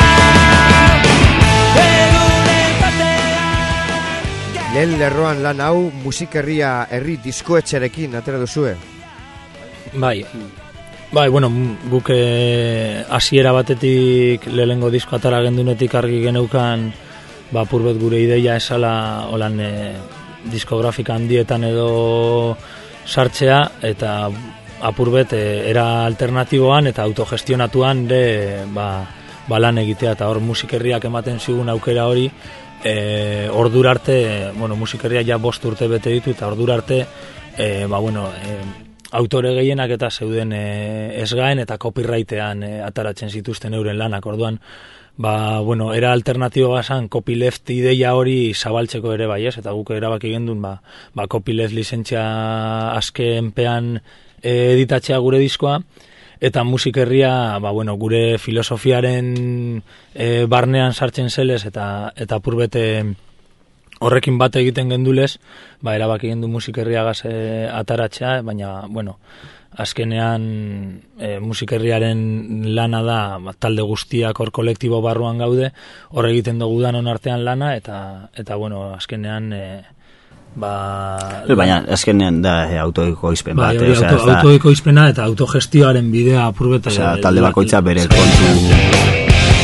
Egunen batean. Lehen lerroan lan hau musikerria herri diskoetxerekin atera duzue. Bai, bai, bueno, guk hasiera batetik lehengo disko atara gendunetik argi geneukan ba, purbet gure ideia esala holan e, diskografika handietan edo sartzea, eta apurbet e, era alternatiboan eta autogestionatuan de, ba, ba lan egitea, eta hor musikerriak ematen zigun aukera hori, e, ordura arte, bueno, musikerria ja bost urte bete ditu, eta ordura arte, e, ba, bueno, e, autore gehienak eta zeuden e, esgaen eta copyrighten e, ataratzen zituzten euren lanak, orduan, ba, bueno, era alternatiboa zan copyleft ideia hori zabaltzeko ere bai, ez? Eta guk erabaki gendun, ba, ba copyleft lizentzia azkenpean e, editatzea gure diskoa, eta musikerria, ba, bueno, gure filosofiaren e, barnean sartzen zelez, eta, eta purbete horrekin bat egiten gendulez, ba, erabaki gendu musikerriagaz e, ataratzea, baina, bueno, azkenean e, musikerriaren lana da, ba, talde guztiak hor kolektibo barruan gaude, hor egiten dugu danon artean lana, eta, eta bueno, azkenean... E, ba, baina azkenean da e, autoekoizpen bat. Bai, auto, auto, autoekoizpena eta autogestioaren bidea apurbeta. Osea, talde bakoitza bere kontu...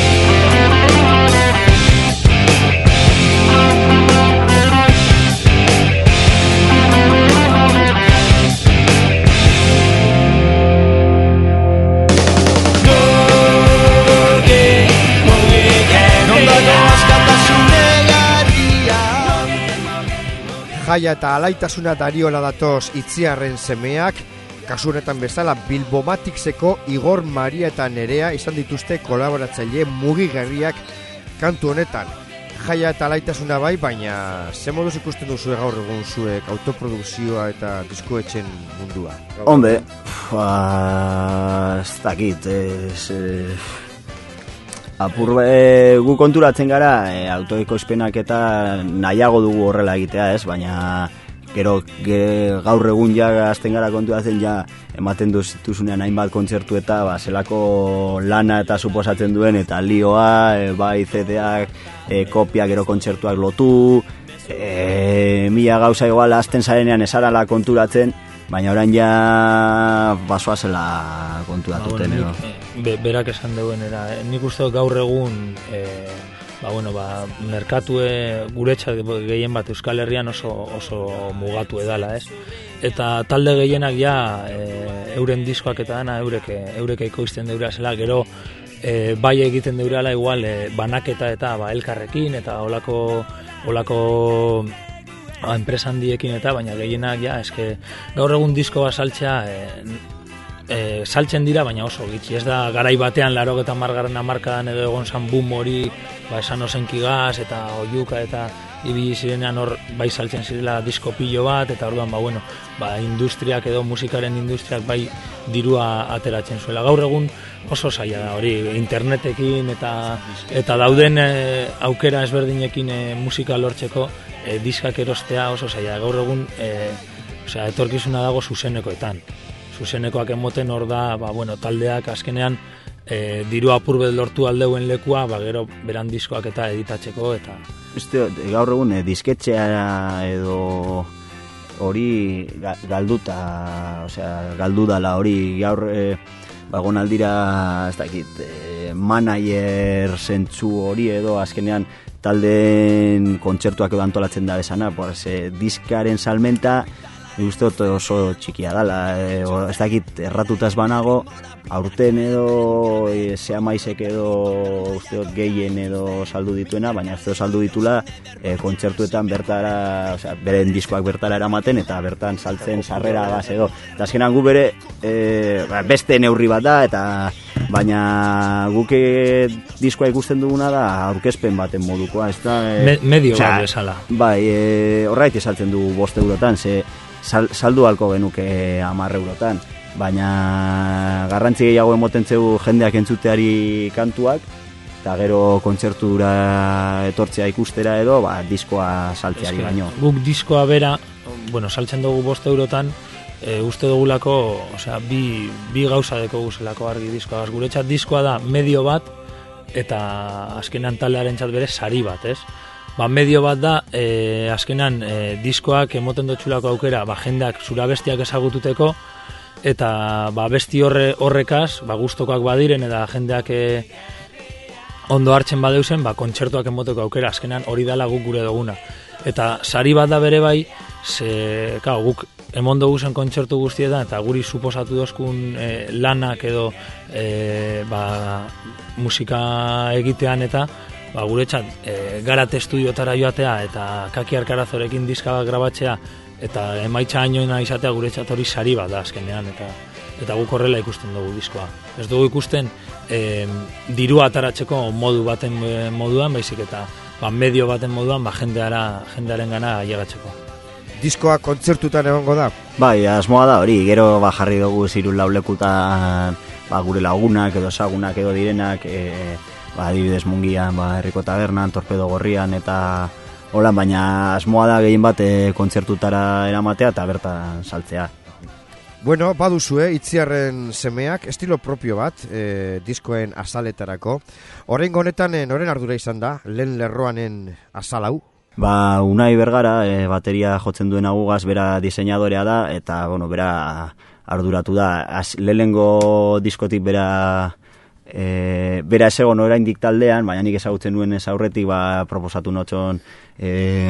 Jaia eta alaitasuna dariola datoz Itziarren semeak, kasu honetan bezala Bilbomatixeko Igor, Maria eta Nerea izan dituzte kolaboratzaile mugigarriak kantu honetan. Jaia eta alaitasuna bai, baina ze moduz ikusten duzu gaur egun zuek autoprodukzioa eta diskoetxen mundua? Hombre, ba, ez dakit, ez... ez... Apur e, gu konturatzen gara e, autoekoizpenak eta nahiago dugu horrela egitea, ez? Baina gero ge, gaur egun ja azten gara konturatzen ja ematen duzituzunean hainbat kontzertu eta ba, zelako lana eta suposatzen duen eta lioa, e, bai C D-ak, e, kopia gero kontzertuak lotu, e, mila gauza igual azten zarenean esarala konturatzen, baina orain ja basoa zela konturatuten ba, edo. Bueno, be, berak esan duenera, eh? Nik uste gaur egun eh, ba, bueno, ba, merkatue guretxa gehien bat Euskal Herrian oso, oso mugatu edala, ez? Eta talde gehienak ja eh, euren diskoak eta dana eurek, eurek ekoizten deura zela, gero eh, bai egiten deurala igual eh, banaketa eta ba, elkarrekin eta olako, olako enpresa handiekin eta, baina gehienak ja, eske gaur egun disko bat saltzea e, e, saltzen dira, baina oso gitxi, ez da garai batean larogeta margarren amarkadan edo egon zan boom hori, ba esan osenkigaz eta oiuka eta ibili zirenean hor bai saltzen zirela disko pilo bat, eta orduan ba bueno, ba industriak edo musikaren industriak bai dirua ateratzen zuela. Gaur egun oso zaila da hori, internetekin eta eta dauden e, aukera ezberdinekin e, musika lortzeko e, diskak erostea oso zaila. Gaur egun e, osea, etorkizuna dago zuzenekoetan. Zuzenekoak emoten hor da, ba, bueno, taldeak azkenean e, diru apurbet lortu aldeuen lekua, ba, gero beran diskoak eta editatzeko eta... Este, gaur egun e, disketxea edo hori galduta, osea, galdu dala hori gaur e, bagon aldira, ez dakit, e, manager zentzu hori edo azkenean taldeen kontzertuak edo antolatzen da bezana, pues, e, diskaren salmenta uste oso txikia dala, e, ez dakit erratutaz banago, aurten edo e, zea maizek edo usteot gehien edo saldu dituena, baina ez saldu ditula e, kontzertuetan bertara, osea, beren diskoak bertara eramaten eta bertan saltzen sarrera gaz edo. Eta azkenan gu bere e, beste neurri bat da eta baina guke diskoa ikusten duguna da aurkezpen baten modukoa, ez da... E, Me, medio bat bezala. Bai, e, horrait esaltzen du bost eurotan, ze sal, saldu halko genuke hamar eurotan, baina garrantzi gehiago emoten zeu jendeak entzuteari kantuak, eta gero kontzertura etortzea ikustera edo, ba, diskoa saltzeari baino. Guk diskoa bera, bueno, saltzen dugu bost eurotan, e, uste dugulako, osea, bi, bi gauza deko guzelako argi diskoa. Guretzat diskoa da medio bat, eta azkenan taldearen txat bere sari bat, ez? Ba, medio bat da, e, azkenan e, diskoak emoten dutxulako aukera, ba, jendeak zura bestiak ezagututeko, eta ba, besti horre, horrekaz, ba, gustokoak badiren, eta jendeak e, ondo hartzen badeuzen, ba, kontzertuak emoteko aukera, azkenan hori dala guk gure duguna. Eta sari bat da bere bai, ze, kao, guk emon dugu zen kontzertu guztietan, eta guri suposatu dozkun e, lanak edo e, ba, musika egitean eta ba, guretzat e, garate estudiotara joatea eta Kaki Arkarazorekin diska bat grabatzea eta emaitza hainoena izatea guretzat hori sari bat da azkenean, eta eta guk horrela ikusten dugu diskoa. Ez dugu ikusten e, dirua ataratzeko modu baten moduan, baizik eta ba, medio baten moduan ba, jendeara, jendearen gana llegatzeko. Diskoa kontzertutan egongo da? Bai, asmoa da hori, gero ba, jarri dugu zirun laulekutan ba, gure lagunak edo ezagunak edo direnak, e, ba, adibidez Mungian, ba, Herriko Tabernan, Torpedo Gorrian eta holan, baina asmoa da gehien bat e, kontzertutara eramatea eta bertan saltzea. Bueno, baduzue, Itziarren semeak, estilo propio bat, e, diskoen azaletarako. Oraingo honetan, e, noren ardura izan da, lehen lerroanen azalau? Ba, Unai Bergara, e, bateria jotzen duen agugaz, bera diseinadorea da, eta, bueno, bera arduratu da. Az, lehenengo diskotik bera, e, bera ez egon oraindik taldean, baina nik ezagutzen nuen ez aurretik, ba, proposatu notxon e,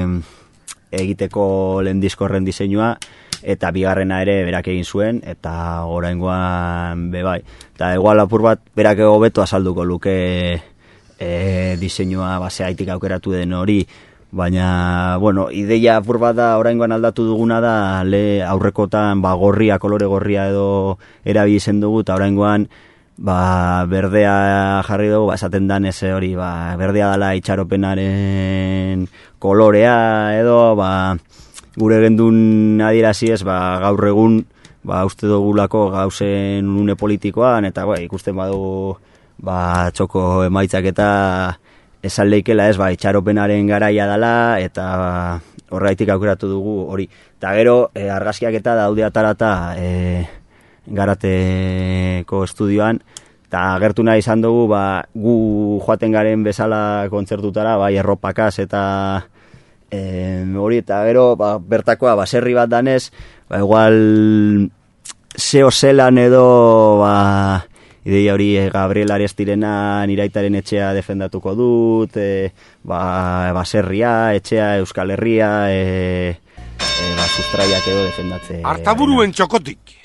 egiteko lehen diskorren diseinua, eta bigarrena ere berak egin zuen, eta oraingoan be bai. Eta igual apur bat berak hobeto azalduko luke e, diseinua baseaitik aukeratu den hori, baina, bueno, ideia apur bat da oraingoan aldatu duguna da, le aurrekotan ba, gorria, kolore gorria edo erabili zen dugu, eta oraingoan ba, berdea jarri dugu, ba, esaten dan ez hori, ba, berdea dela itxaropenaren kolorea edo, ba, gure gendun adieraziez, ba, gaur egun, ba, uste dugulako gauzen une politikoan, eta ba, ikusten badu ba, txoko emaitzak eta esan leikela ez, ba, itxaropenaren garaia dela, eta ba, horreitik aukeratu dugu hori. Eta gero, e, argazkiak eta daude atarata e, garateko estudioan, eta agertu nahi izan dugu, ba, gu joaten garen bezala kontzertutara, bai, erropakaz eta E, hori, eta gero, ba, bertakoa, baserri bat danez, ba, igual, zeo zelan edo, ba, ideia hori Gabriel Arestirena niraitaren etxea defendatuko dut, e, ba, baserria, etxea, Euskal Herria, e, e, ba, sustraiak edo defendatze. Artaburuen txokotik.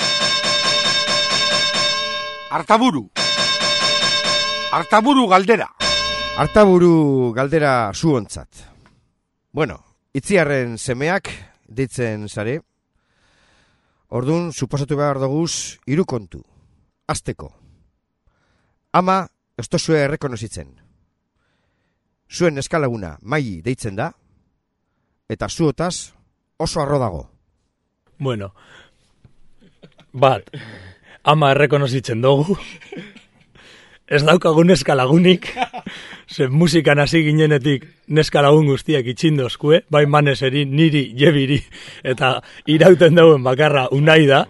Artaburu. Artaburu galdera. Artaburu galdera zuontzat. Bueno, Itziarren semeak deitzen zare. Ordun suposatu behar doguz hiru kontu. Azteko. Ama ez tozue errekonozitzen. Zuen eskalaguna Mai deitzen da, eta zuotaz oso arro dago. Bueno, bat, ama errekonozitzen dugu. Ez daukagun neskalagunik, zen musikan hasi ginenetik neskalagun guztiak itxindozkue, bai maneseri, niri, jebiri, eta irauten dauen bakarra Unai da.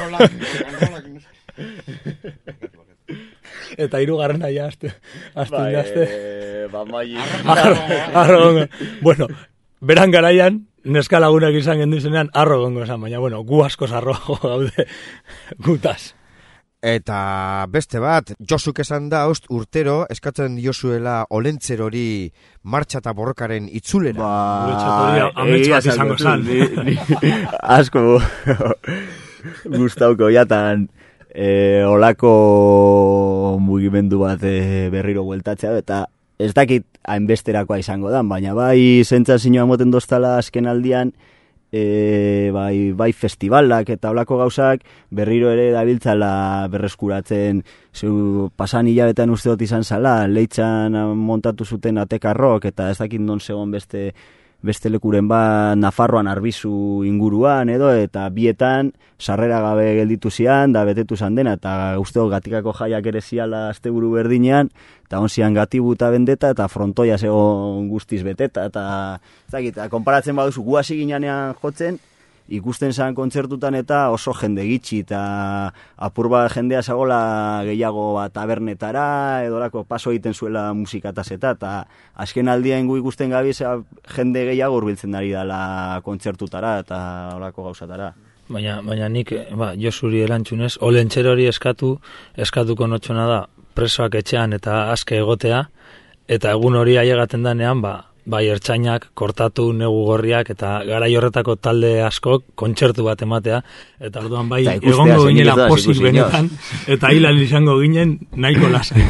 Eta hirugarren aia azte, azte indazte. Ba, Mai. Arro, bueno, beran garaian, neskalagunak izan genduzenean, arro gongo esan, baina, bueno, gu askoz arro gaude gutaz. Eta beste bat, Josuk esan da, ost, urtero, eskatzen diozuela olentzer hori martxa eta borrokaren itzulera. Ba, ametsu bat izango zan. Asko gustauko jatan e, olako mugimendu bat e, berriro bueltatzea, eta ez dakit hainbesterakoa izango da, baina bai sentsazioa moten dostala azken aldian, e, bai, bai festivalak eta olako gauzak berriro ere dabiltzala berreskuratzen. Zeu, pasan hilabetan uste dut izan zala, Leitzan montatu zuten atekarrok eta ez dakit non zegoen beste beste lekuren ba Nafarroan Arbizu inguruan edo, eta bietan sarrera gabe gelditu zian, da betetu zan dena, eta uste dut Gatikako jaiak ere ziala asteburu berdinean, eta on zian Gatibu eta bendeta, eta frontoia zegoen guztiz beteta, eta ez dakit, konparatzen baduzu, gu hasi ginean jotzen, ikusten zan kontzertutan eta oso jende gitxi, eta apur bat jendea zagola gehiago ba, tabernetara, edorako paso egiten zuela musikataz eta, eta azken aldian gu ikusten gabiz jende gehiago hurbiltzen ari dela kontzertutara eta olako gauzatara. Baina, baina nik, ba, Josuri erantzunez, olentxero hori eskatu, eskatuko notxona da, presoak etxean eta aske egotea, eta egun hori ailegaten danean, ba, bai ertzainak, kortatu, negu gorriak, eta garai horretako talde askok kontzertu bat ematea, eta orduan bai egongo ginela posik benetan, eta hilan izango ginen nahiko lasai.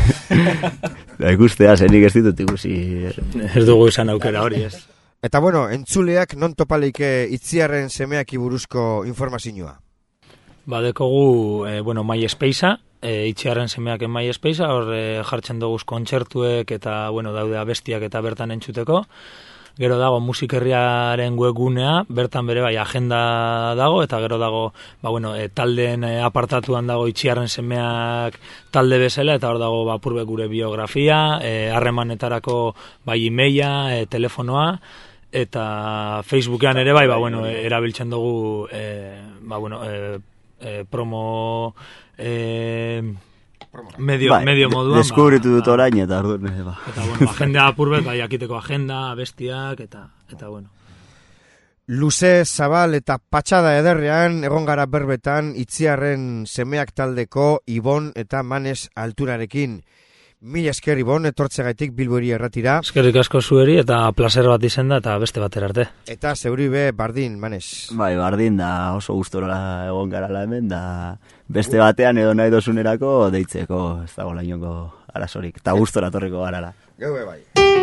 Da ikustea, zenik ez ditut ikusi. Ez dugu izan aukera hori, ez. Eta bueno, entzuleak non topaleike Itziarren semeaki buruzko informazioa? Badekogu, eh, bueno, MySpacea, e, Itziarren semeak en MySpacea, hor e, jartzen dugu kontzertuek eta, bueno, daude abestiak eta bertan entzuteko. Gero dago Musikherriaren webgunea, bertan bere bai agenda dago, eta gero dago, ba, bueno, e, taldeen e, apartatuan dago Itziarren semeak talde bezala, eta hor dago ba, purbe gure biografia, e, harremanetarako bai emaila, e, telefonoa, eta Facebookean ere bai, ba, bueno, e, erabiltzen dugu, e, ba, bueno, e, e, promo... E, medio, bai, medio moduan deskubritu ba, dut orain eta orduan ba. Eta bueno, agenda apurbet bai jakiteko agenda, bestiak eta eta bueno. Luze, zabal eta patxada ederrean egon gara berbetan Itziarren semeak taldeko Ibon eta Manes alturarekin. Mila esker Ibon, etortzegaitik Bilbori erratira. Eskerrik asko zueri eta placer bat izen da eta beste batera arte. Eta zeuri be Bardin, Manes. Bai, Bardin da oso gustora egon garala hemen, da beste batean edo nahi dozunerako deitzeko ez dago lainoko arazorik. Eta gustora torriko garala. Gaue bai.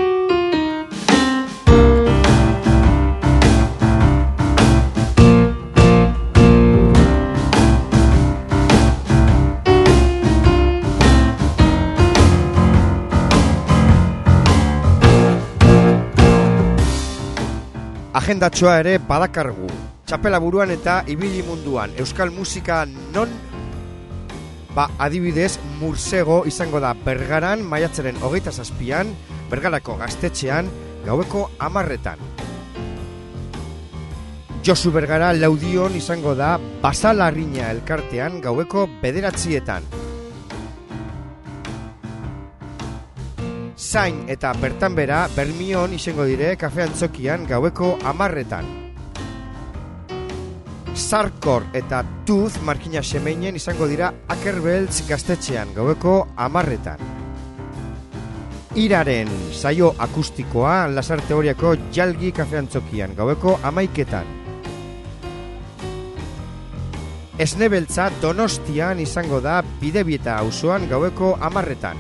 Agendatxoa ere badakargu. Txapela buruan eta ibili munduan. Euskal musika non? Ba, adibidez, Mursego izango da Bergaran, maiatzaren hogeita zazpian, Bergarako gaztetxean, gaueko amarretan. Josu Bergara Laudion izango da Basalarriña elkartean, gaueko bederatzietan. Zain eta bertan bera, Bermion izango dire kafe antzokian gaueko amarretan. Sarkor eta Tuz Markina Semeinen izango dira Akerbeltz gaztetxean gaueko amarretan. Iraren saio akustikoa Lasarte Horiako Jalgi kafe antzokian gaueko amaiketan. Esnebeltza Donostian izango da Bidebieta auzoan gaueko amarretan.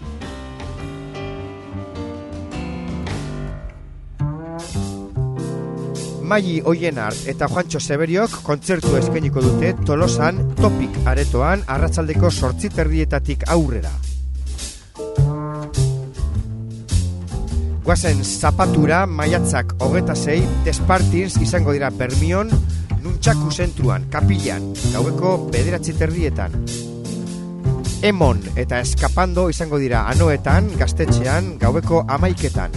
Maili Oienart eta Juancho Severiok kontzertu eskainiko dute Tolosan Topik aretoan arratsaldeko zortzi terdietatik aurrera. Guazen zapatura maiatzak hogeta sei Despartins izango dira Bermion Nuntxaku zentruan, Kapilan, gaueko bederatzi terdietan. Emon eta Eskapando izango dira Anoetan, gaztetxean, gaueko amaiketan.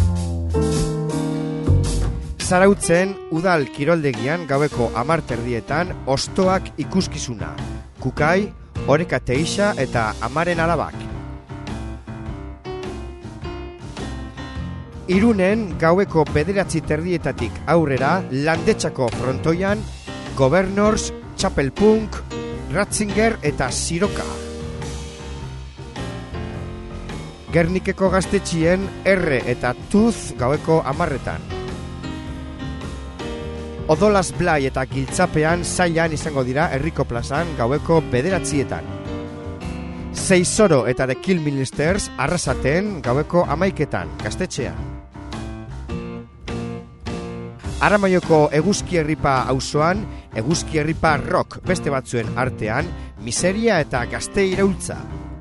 Zarautzen, Udal kiroldegian gaueko amar terdietan Ostoak ikuskizuna, Kukai, Oreka Teixa eta Amaren Alabak. Irunen gaueko bederatzi terdietatik aurrera Landetxako frontoian Governors, Txapelpunk, Ratzinger eta Siroka. Gernikeko gaztetxien Erre eta Tuz gaueko amarretan. Odolaz Blai eta Giltzapean Zailan izango dira Herriko plazan gaueko bederatzietan. Zeizoro eta The Kill Ministers Arrasaten gaueko amaiketan, gaztetxean. Aramaioko Eguzkierripa auzoan, Eguzkierripa rock beste batzuen artean, miseria eta gazte iraultza.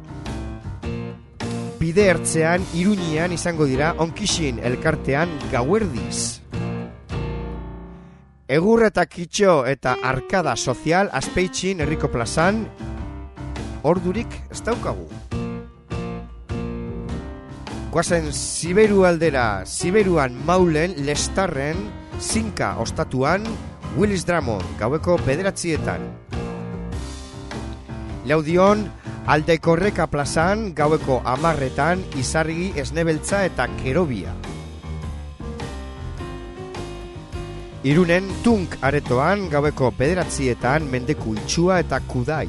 Bide ertzean, Iruñean izango dira Onkixin elkartean gauerdiz. Egur eta kitxo eta arkada sozial Azpeitxin herriko plazan, ordurik ez daukagu. Guazen Ziberu aldera, Ziberuan Maulen, Lestarren, Zinka ostatuan, Willis Drummond, gaueko bederatzietan. Laudion, Aldaikorreka plazan, gaueko amarretan, Izargi, Esnebeltza eta Kerobia. Irunen, Tunk aretoan, gaueko bederatzietan, Mendeku Itxua eta Kudai.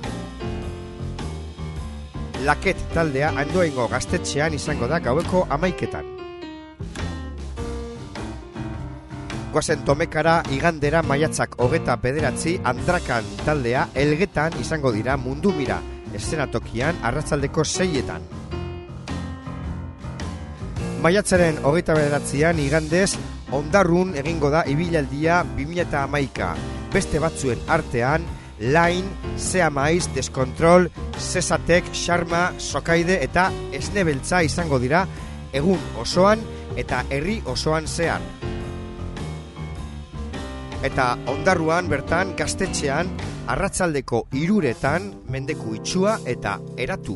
Laket taldea Andoaingo gaztetxean izango da gaueko amaiketan. Goazen Tomekara igandera maiatzak hogeta bederatzi Andrakan taldea Elgetan izango dira Mundu Mira eszenatokian arratsaldeko seietan. Maiatzaren hogeita bederatzian igandez Ondarrun egingo da ibilaldia bi mila hamaika. Beste batzuen artean Line, Sea Maiz, Deskontrol, Zesatek, Xarma, Sokaide eta Esnebeltza izango dira egun osoan eta herri osoan zehar. Eta Ondarruan bertan gaztetxean arratsaldeko hiruretan Mendeku Itxua eta Eratu.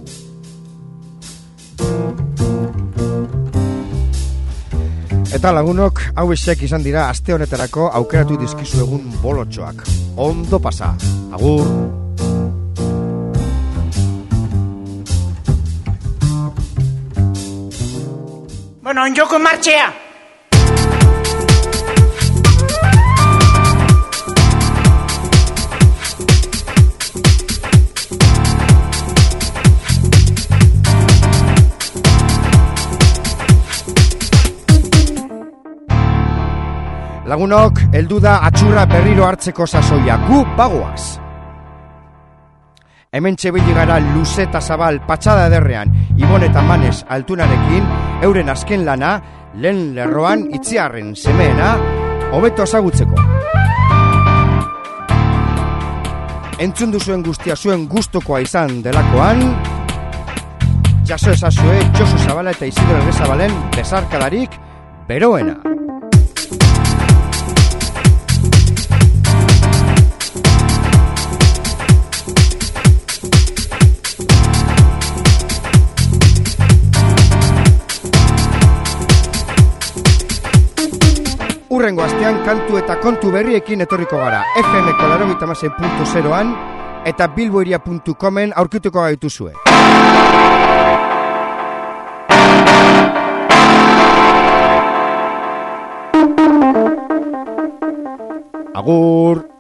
Eta lagunok, hau esek izan dira aste honetarako aukeratu dizkizu egun bolotxoak. Ondo pasa. Agur. Bueno, onjoko martxea. Lagunok, heldu da atxurra berriro hartzeko sasoia, gu bagoaz. Hemen txebili gara luze eta zabal patxada ederrean, Ibon eta Manes altunarekin, euren azken lana, lehen lerroan itziarren semeena, hobeto ezagutzeko. Entzun duzuen guztia zuen gustokoa izan delakoan, jaso ezazue Josu Zabala eta Isidro Errezabalen besarkadarik beroena. Urrengo astean kantu eta kontu berriekin etorriko gara. F M-ko laurogeita hamasei puntu zeroan eta bilboiria puntu comen aurkituko gaituzue. Agur!